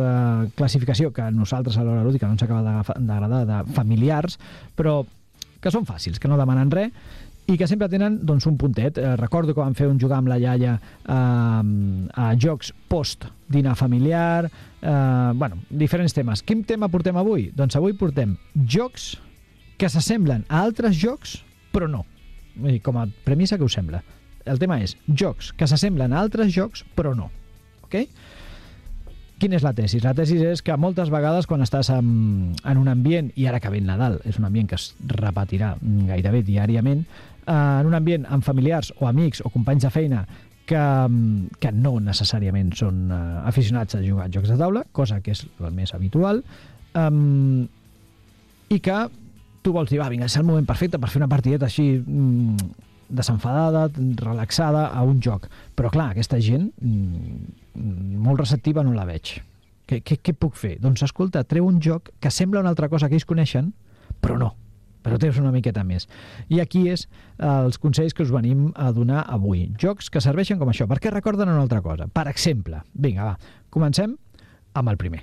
uh, classificació que a nosaltres a l'hora lúdica no ens acaba d'agradar, de familiars, però que són fàcils, que no demanen res, i que sempre tenen doncs, un puntet. Eh, recordo que vam fer un jugar amb la iaia eh, a jocs post-dinar familiar, eh, bueno, diferents temes. Quin tema portem avui? Doncs avui portem jocs que s'assemblen a altres jocs, però no. Vull dir, com a premissa, què us sembla? El tema és jocs que s'assemblen a altres jocs, però no. Ok? Quina és la tesis? La tesis és que moltes vegades quan estàs en, en un ambient, i ara que ve el Nadal, és un ambient que es repetirà gairebé diàriament, eh, en un ambient amb familiars o amics o companys de feina que, que no necessàriament són eh, aficionats a jugar a jocs de taula, cosa que és el més habitual, um, i que tu vols dir, va, vinga, és el moment perfecte per fer una partideta així mm, desenfadada, relaxada a un joc. Però clar, aquesta gent mm, molt receptiva no la veig. Què, què, què puc fer? Doncs escolta, treu un joc que sembla una altra cosa que ells coneixen, però no. Però treus una miqueta més. I aquí és eh, els consells que us venim a donar avui. Jocs que serveixen com això, perquè recorden una altra cosa. Per exemple, vinga, va, comencem amb el primer.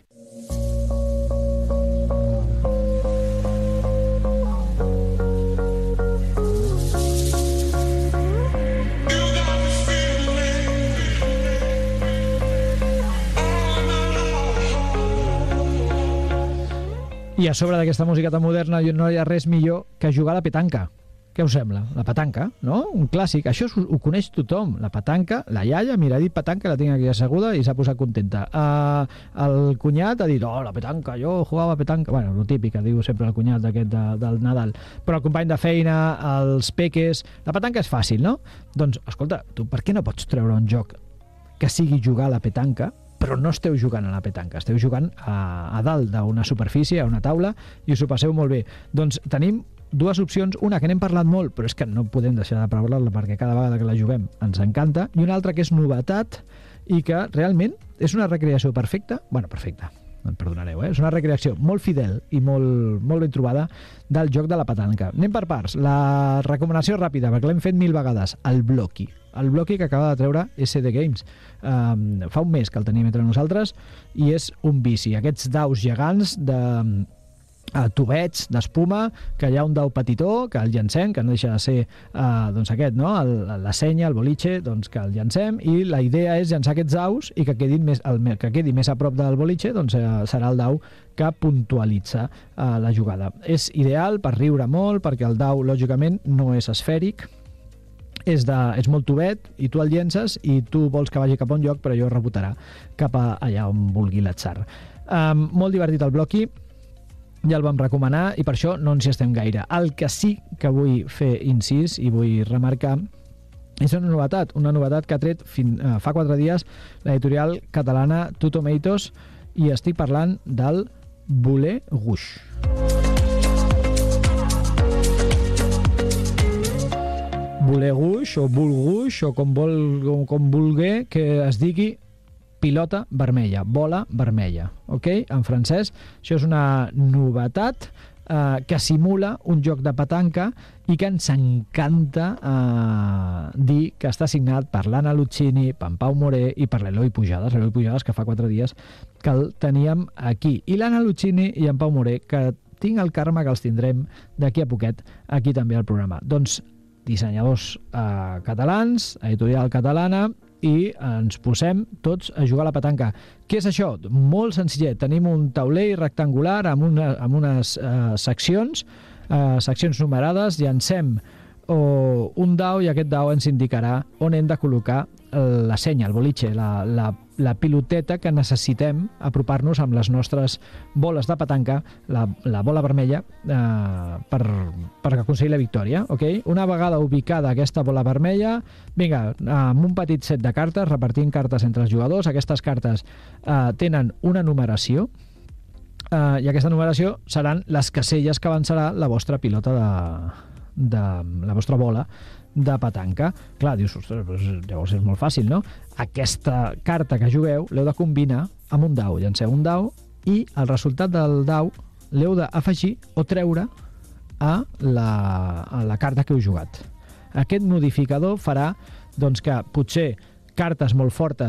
I a sobre d'aquesta música tan moderna no hi ha res millor que jugar a la petanca. Què us sembla? La petanca, no? Un clàssic. Això ho coneix tothom. La petanca, la iaia, mira, ha dit petanca, la tinc aquí asseguda i s'ha posat contenta. Uh, el cunyat ha dit, oh, la petanca, jo jugava a petanca. Bueno, el típic que diu sempre el cunyat d'aquest de, del Nadal. Però el company de feina, els peques... La petanca és fàcil, no? Doncs, escolta, tu per què no pots treure un joc que sigui jugar a la petanca, però no esteu jugant a la petanca, esteu jugant a, a dalt d'una superfície, a una taula, i us ho passeu molt bé. Doncs tenim dues opcions, una que n'hem parlat molt, però és que no podem deixar de parlar-la perquè cada vegada que la juguem ens encanta, i una altra que és novetat i que realment és una recreació perfecta, bueno, perfecta, em perdonareu, eh? És una recreació molt fidel i molt, molt ben trobada del joc de la petanca. Anem per parts. La recomanació ràpida, perquè l'hem fet mil vegades, el Blocky. El Blocky que acaba de treure S D Games. Um, fa un mes que el tenim entre nosaltres i és un vici. Aquests daus gegants de uh, tubets d'espuma, que hi ha un dau petitó, que el llancem, que no deixa de ser uh, doncs aquest, no? El, la senya, el boliche, doncs que el llancem, i la idea és llançar aquests daus i que, quedin més, el, que quedi més a prop del boliche, doncs uh, serà el dau que puntualitza uh, la jugada. És ideal per riure molt, perquè el dau, lògicament, no és esfèric, és, de, és molt tubet, i tu el llences i tu vols que vagi cap a un lloc, però allò rebotarà cap a allà on vulgui l'atzar. Um, molt divertit el Blocky, ja el vam recomanar i per això no ens hi estem gaire. El que sí que vull fer incís i vull remarcar és una novetat, una novetat que ha tret fin, uh, fa quatre dies l'editorial catalana Two Tomatoes, i estic parlant del Boulet Rouge. Boulet Rouge o Boule Rouge o com, vol, com, com vulgui que es digui pilota vermella, bola vermella, ok? En francès. Això és una novetat eh, que simula un joc de petanca i que ens encanta eh, dir que està signat per l'Anna Lucchini, per en Pau Moré i per l'Eloi Pujades, l'Eloi Pujades que fa quatre dies que el teníem aquí. I l'Anna Lucchini i en Pau Moré, que tinc el karma que els tindrem d'aquí a poquet aquí també al programa. Doncs dissenyadors eh, catalans, editorial catalana, i ens posem tots a jugar a la petanca. Què és això? Molt senzillet. Tenim un tauler rectangular amb, una, amb unes eh, seccions, eh, seccions numerades, llancem o un dau i aquest dau ens indicarà on hem de col·locar la senya, el boliche, la, la, la piloteta que necessitem apropar-nos amb les nostres boles de petanca, la, la bola vermella, eh, per, per aconseguir la victòria. Okay? Una vegada ubicada aquesta bola vermella, vinga, amb un petit set de cartes, repartint cartes entre els jugadors. Aquestes cartes eh, tenen una numeració, eh, i aquesta numeració seran les caselles que avançarà la vostra pilota de, de la vostra bola de petanca. Clar, dius, ostres, doncs llavors és molt fàcil, no? Aquesta carta que jugueu l'heu de combinar amb un dau. Llanceu un dau i el resultat del dau l'heu d'afegir o treure a la, a la carta que heu jugat. Aquest modificador farà doncs, que potser cartes molt fortes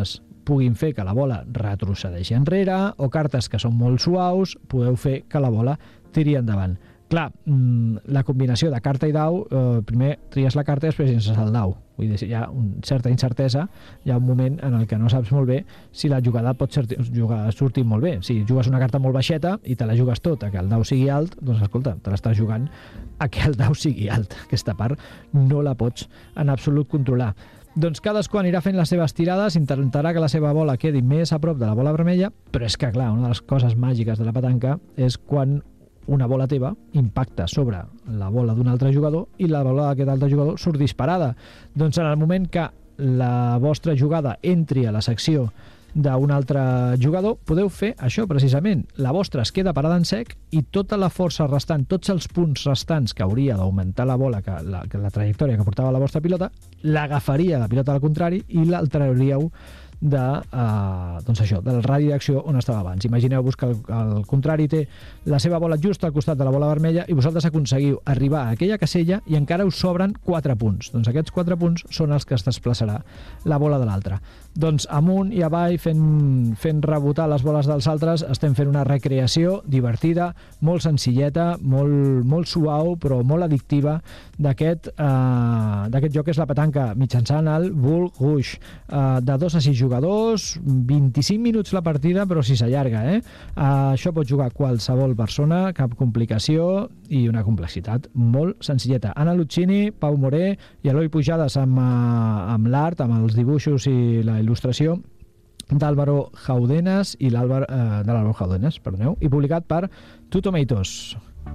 puguin fer que la bola retrocedeixi enrere, o cartes que són molt suaus, podeu fer que la bola tiri endavant. Clar, la combinació de carta i dau, eh, primer tries la carta i després llences el dau. Vull dir, hi ha una certa incertesa, hi ha un moment en el que no saps molt bé si la jugada pot sortir, jugar, sortir molt bé. Si jugues una carta molt baixeta i te la jugues tota, que el dau sigui alt, doncs escolta, te l'estàs jugant a que el dau sigui alt. Aquesta part no la pots en absolut controlar. Doncs cadascú anirà fent les seves tirades, intentarà que la seva bola quedi més a prop de la bola vermella, però és que, clar, una de les coses màgiques de la petanca és quan una bola teva impacta sobre la bola d'un altre jugador i la bola d'aquest altre jugador surt disparada. Doncs en el moment que la vostra jugada entri a la secció d'un altre jugador, podeu fer això precisament. La vostra es queda parada en sec i tota la força restant, tots els punts restants que hauria d'augmentar la bola, que la, que la trajectòria que portava la vostra pilota, l'agafaria la pilota al contrari i la trauríeu de, uh, doncs això, del radi d'acció on estava abans. Imagineu-vos que el, el contrari té la seva bola just al costat de la bola vermella i vosaltres aconseguiu arribar a aquella casella i encara us sobren quatre punts. Doncs aquests quatre punts són els que es desplaçarà la bola de l'altre. Doncs amunt i avall, fent, fent rebotar les boles dels altres, estem fent una recreació divertida, molt senzilleta, molt, molt suau, però molt addictiva d'aquest uh, d'aquest joc que és la petanca, mitjançant el Bull Rush. Uh, de dos a sis jugadors, vint-i-cinc minuts la partida, però si s'allarga, eh? Uh, això pot jugar qualsevol persona, cap complicació i una complexitat molt senzilleta. Anna Lucchini, Pau Moré i Eloi Pujades amb, uh, amb l'art, amb els dibuixos i la il·lustració d'Álvaro Jaudenas i l'Àlvaro eh, de l'Álvaro Jaudenas, perdoneu, i publicat per Two Tomatoes.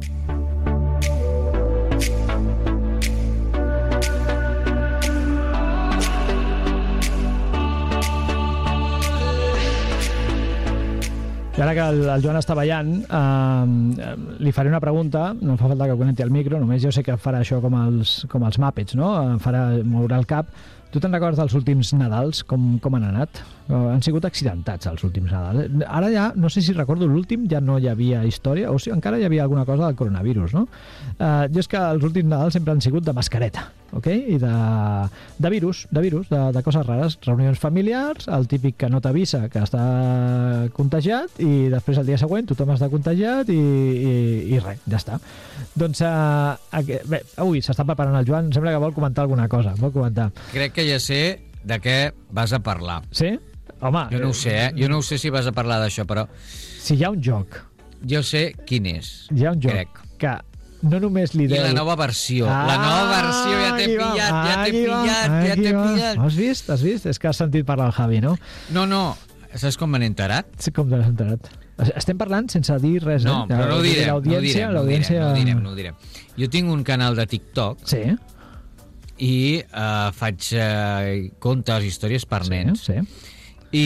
I ara que el, el Joan està ballant, eh, li faré una pregunta, no fa falta que connecti el micro, només jo sé que farà això com els, com els Muppets, no? Farà moure el cap. Tu te'n recordes dels últims Nadals, com, com han anat? Han sigut accidentats els últims Nadals. Ara ja, no sé si recordo l'últim, ja no hi havia història, o si encara hi havia alguna cosa del coronavirus, no? Uh, jo és que els últims Nadals sempre han sigut de mascareta, ok? I de, de virus, de virus, de, de coses rares, reunions familiars, el típic que no t'avisa que està contagiat i després el dia següent tothom està contagiat i, i, i res, ja està. Doncs uh, bé, avui s'està preparant el Joan, sembla que vol comentar alguna cosa, vol comentar. Crec que ja sé de què vas a parlar. Sí? Home... Jo no ho sé, eh? Jo no ho sé si vas a parlar d'això, però... Si hi ha un joc... Jo sé quin és. Hi ha un joc crec. que no només li deu... I la nova versió. Ah, la nova versió, ja t'he pillat, ah, ja t'he pillat, ja t'he pillat. Has vist? Has vist? És que has sentit parlar el Javi, no? No, no. Saps com me n'he enterat? Sí, com te n'has enterat? Estem parlant sense dir res, no, eh? però no ho direm, no ho direm, no ho direm, no ho direm, no ho direm. Jo tinc un canal de TikTok sí. i uh, faig uh, contes, històries per sí, nens. Sí. I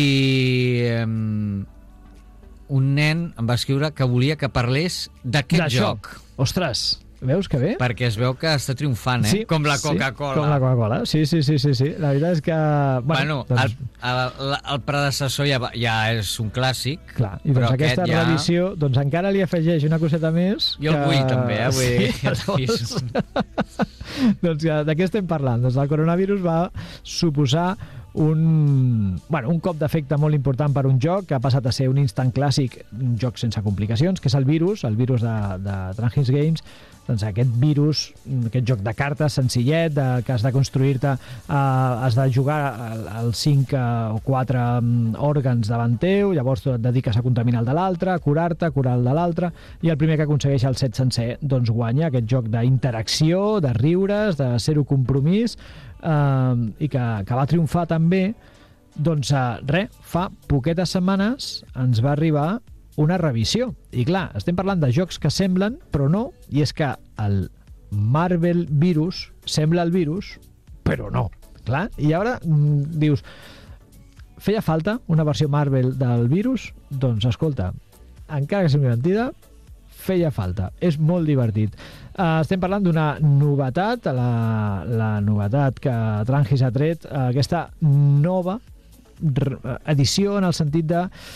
um, un nen em va escriure que volia que parlés d'aquest joc. Ostres, veus que bé? Perquè es veu que està triomfant, eh? Sí, com la sí, Coca-Cola. Com la Coca-Cola, sí, sí, sí, sí, sí. La veritat és que... Bueno, bueno doncs... el, el, el predecessor ja, ja és un clàssic. Clar, i doncs aquesta ja... revisió, doncs encara li afegeix una coseta més... Jo el que... vull també, eh? Vull dir, sí, llavors... doncs de què estem parlant? Doncs el coronavirus va suposar un, bueno, un cop d'efecte molt important per un joc que ha passat a ser un instant clàssic, un joc sense complicacions, que és el virus, el virus de, de Trangis Games. Doncs aquest virus, aquest joc de cartes senzillet, de, que has de construir-te, eh, has de jugar els cinc o quatre òrgans davant teu, llavors tu et dediques a contaminar el de l'altre, a curar-te, a curar el de l'altre, i el primer que aconsegueix el set sencer doncs guanya aquest joc d'interacció, de riures, de zero compromís, eh, i que, que va triomfar també. Doncs eh, res, fa poquetes setmanes ens va arribar una revisió. I clar, estem parlant de jocs que semblen, però no, i és que el Marvel Virus sembla el virus, però no. Clar, i ara mm, dius, feia falta una versió Marvel del virus? Doncs escolta, encara que sigui mentida, feia falta. És molt divertit. Uh, estem parlant d'una novetat, la, la novetat que Trangis ha tret, uh, aquesta nova edició en el sentit de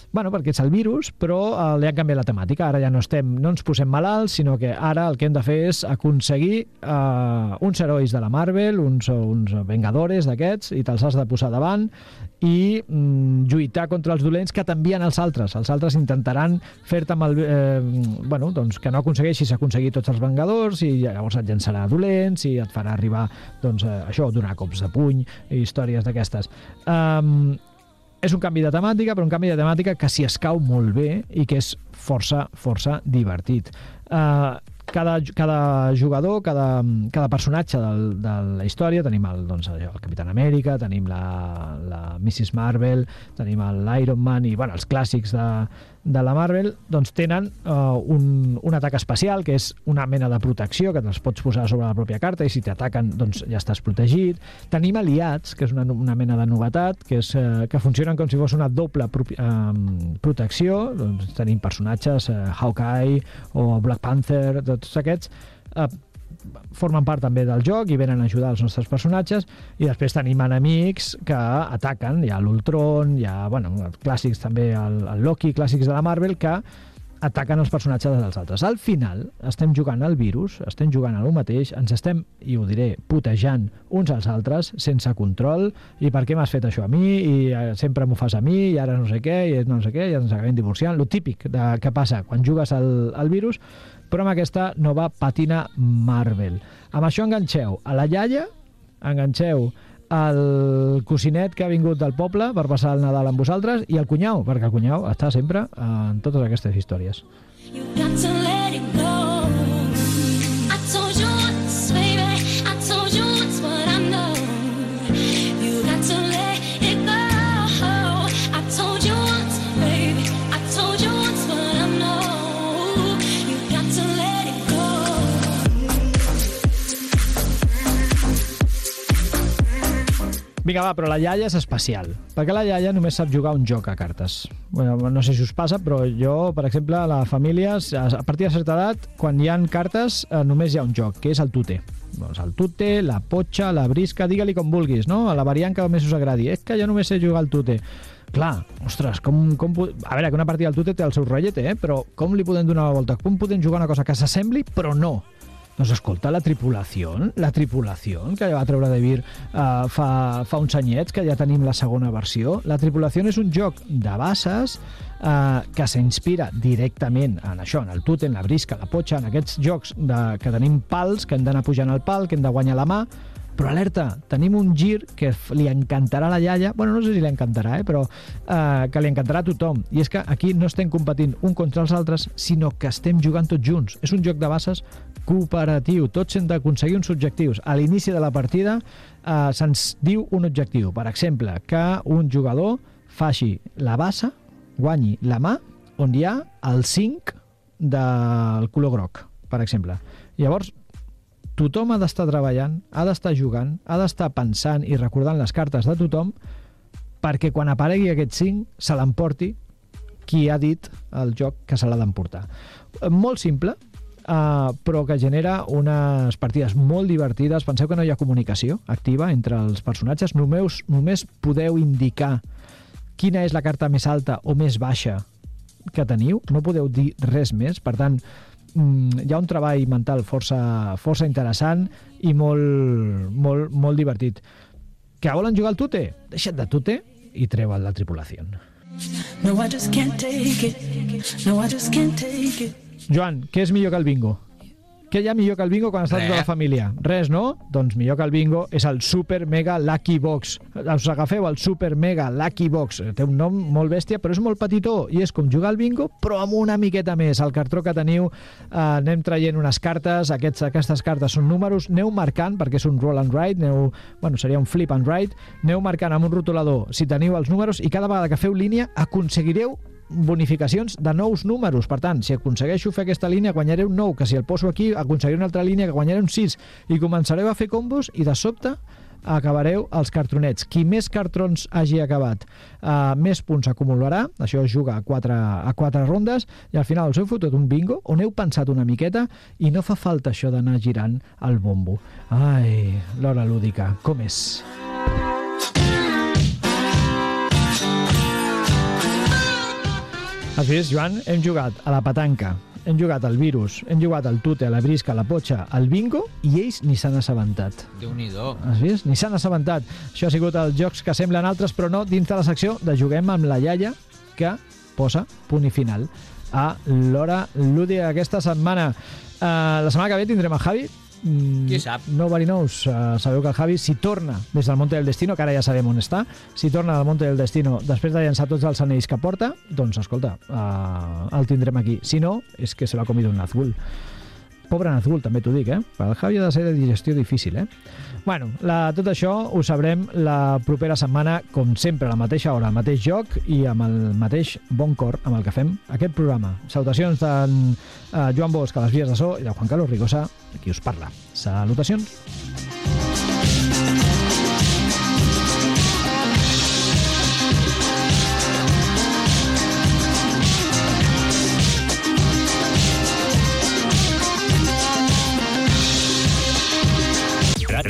Bueno, perquè és el virus, però eh, li han canviat la temàtica. Ara ja no estem, no ens posem malalts, sinó que ara el que hem de fer és aconseguir eh, uns herois de la Marvel, uns, uns vengadores d'aquests, i te'ls has de posar davant i mm, lluitar contra els dolents que t'envien els altres. Els altres intentaran fer-te amb el... Eh, bueno, doncs que no aconsegueixis aconseguir tots els vengadors i llavors et llançarà dolents i et farà arribar, doncs, eh, això, donar cops de puny i històries d'aquestes. Um, és un canvi de temàtica, però un canvi de temàtica que s'hi escau molt bé i que és força, força divertit. Uh, cada, cada jugador, cada, cada personatge del, de la història, tenim el, doncs, el Capitán Amèrica, tenim la, la missus Marvel, tenim l'Iron Man i bueno, els clàssics de, de la Marvel, doncs tenen uh, un, un atac especial, que és una mena de protecció, que te'ls pots posar sobre la pròpia carta i si t'ataquen doncs ja estàs protegit. Tenim aliats, que és una, una mena de novetat, que, és, uh, que funcionen com si fos una doble pro, uh, protecció. Doncs tenim personatges, uh, Hawkeye o Black Panther, tots aquests uh, formen part també del joc i venen a ajudar els nostres personatges, i després tenim enemics que ataquen, hi ha l'Ultron, hi ha, bueno, clàssics també, el, el Loki, clàssics de la Marvel, que ataquen els personatges dels altres. Al final estem jugant al virus, estem jugant a lo mateix, ens estem, i ho diré, putejant uns als altres sense control, i per què m'has fet això a mi, i sempre m'ho fas a mi, i ara no sé què, i no sé què, i ens acabem divorciant, lo típic de, que passa quan jugues al, al virus, però amb aquesta nova pàtina Marvel. Amb això enganxeu a la iaia, enganxeu el cosinet que ha vingut del poble per passar el Nadal amb vosaltres i el cunyau, perquè el cunyau està sempre en totes aquestes històries. You got to let it go. I told you once, baby, I told you once what I know. You got to let it go. I told you once, baby, I told you once what I know. You got to let it go. Vinga, va, però la iaia és especial, perquè la iaia només sap jugar un joc a cartes. Bueno, no sé si us passa, però jo, per exemple, a la família, a partir de certa edat, quan hi ha cartes, eh, només hi ha un joc, que és el tute. Doncs el tute, la potxa, la brisca, digue-li com vulguis, no? A la variant que més us agradi. És que jo només sé jugar al tute. Clar, ostres, com, com... A veure, que una partida al tute té el seu rotllete, eh? Però com li podem donar la volta? Com podem jugar una cosa que s'assembli, però no? Doncs escolta, la tripulació, la tripulació, que va treure de Vir uh, fa, fa uns anyets, que ja tenim la segona versió. La tripulació és un joc de bases uh, que s'inspira directament en això, en el tute, en la brisca, la potxa, en aquests jocs de, que tenim pals, que hem d'anar pujant al pal, que hem de guanyar la mà. Però alerta, tenim un gir que li encantarà a la iaia, bueno, no sé si li encantarà, eh, però eh, que li encantarà a tothom. I és que aquí no estem competint un contra els altres, sinó que estem jugant tots junts. És un joc de bases cooperatiu, tots hem d'aconseguir uns objectius. A l'inici de la partida eh, se'ns diu un objectiu. Per exemple, que un jugador faci la bassa, guanyi la mà, on hi ha el cinc del color groc, per exemple. Llavors, tothom ha d'estar treballant, ha d'estar jugant, ha d'estar pensant i recordant les cartes de tothom perquè quan aparegui aquest cinc se l'emporti qui ha dit el joc que se l'ha d'emportar. Molt simple, uh, però que genera unes partides molt divertides. Penseu que no hi ha comunicació activa entre els personatges, només, només podeu indicar quina és la carta més alta o més baixa que teniu, no podeu dir res més, per tant, hi ha un treball mental força, força interessant i molt, molt, molt divertit. Que volen jugar al tute? Deixa't de tute i treu-el la tripulació. No, I just can't take it. No, I just can't take it. Joan, què és millor que el bingo? Què hi ha millor que el bingo quan estàs tota la família? Res, no? Doncs millor que el bingo és el Super Mega Lucky Box. Us agafeu el Super Mega Lucky Box. Té un nom molt bèstia, però és molt petitó i és com jugar al bingo, però amb una miqueta més. Al cartró que teniu eh, anem traient unes cartes. Aquests, aquestes cartes són números. Aneu marcant, perquè és un roll and write, aneu, bueno, seria un flip and write. Aneu marcant amb un rotulador si teniu els números i cada vegada que feu línia aconseguireu bonificacions de nous números. Per tant, si aconsegueixo fer aquesta línia, guanyaré un nou, que si el poso aquí, aconseguiré una altra línia, que guanyaré un sis, i començareu a fer combos i de sobte acabareu els cartronets. Qui més cartrons hagi acabat, uh, més punts acumularà. Això es juga a quatre, a quatre rondes i al final us heu fotut un bingo on heu pensat una miqueta i no fa falta això d'anar girant el bombo. Ai, l'hora lúdica, com és? Has vist, Joan? Hem jugat a la petanca, hem jugat al virus, hem jugat al tute, a la brisca, a la potxa, al bingo, i ells ni s'han assabentat. Déu-n'hi-do. Has vist? Ni s'han assabentat. Això ha sigut els jocs que semblen altres, però no dins de la secció de Juguem amb la iaia, que posa punt i final a l'hora lúdica aquesta setmana. Uh, la setmana que ve tindrem el Javi. Mm, Qui sap? Nobody knows. Uh, sabeu que el Javi, si torna des del Monte del Destino, que ara ja sabem on està, si torna del Monte del Destino després de llançar tots els anells que porta, doncs, escolta, uh, el tindrem aquí. Si no, és que se l'ha comido un Nazgul. Pobre Nazgul, també t'ho dic, eh? Per al Javi ha de ser de digestió difícil, eh? Bueno, la, tot això ho sabrem la propera setmana, com sempre, a la mateixa hora, al mateix joc i amb el mateix bon cor amb el que fem aquest programa. Salutacions d'en uh, Joan Bosch a les vies de so i de Juan Carlos Rigosa, qui us parla. Salutacions.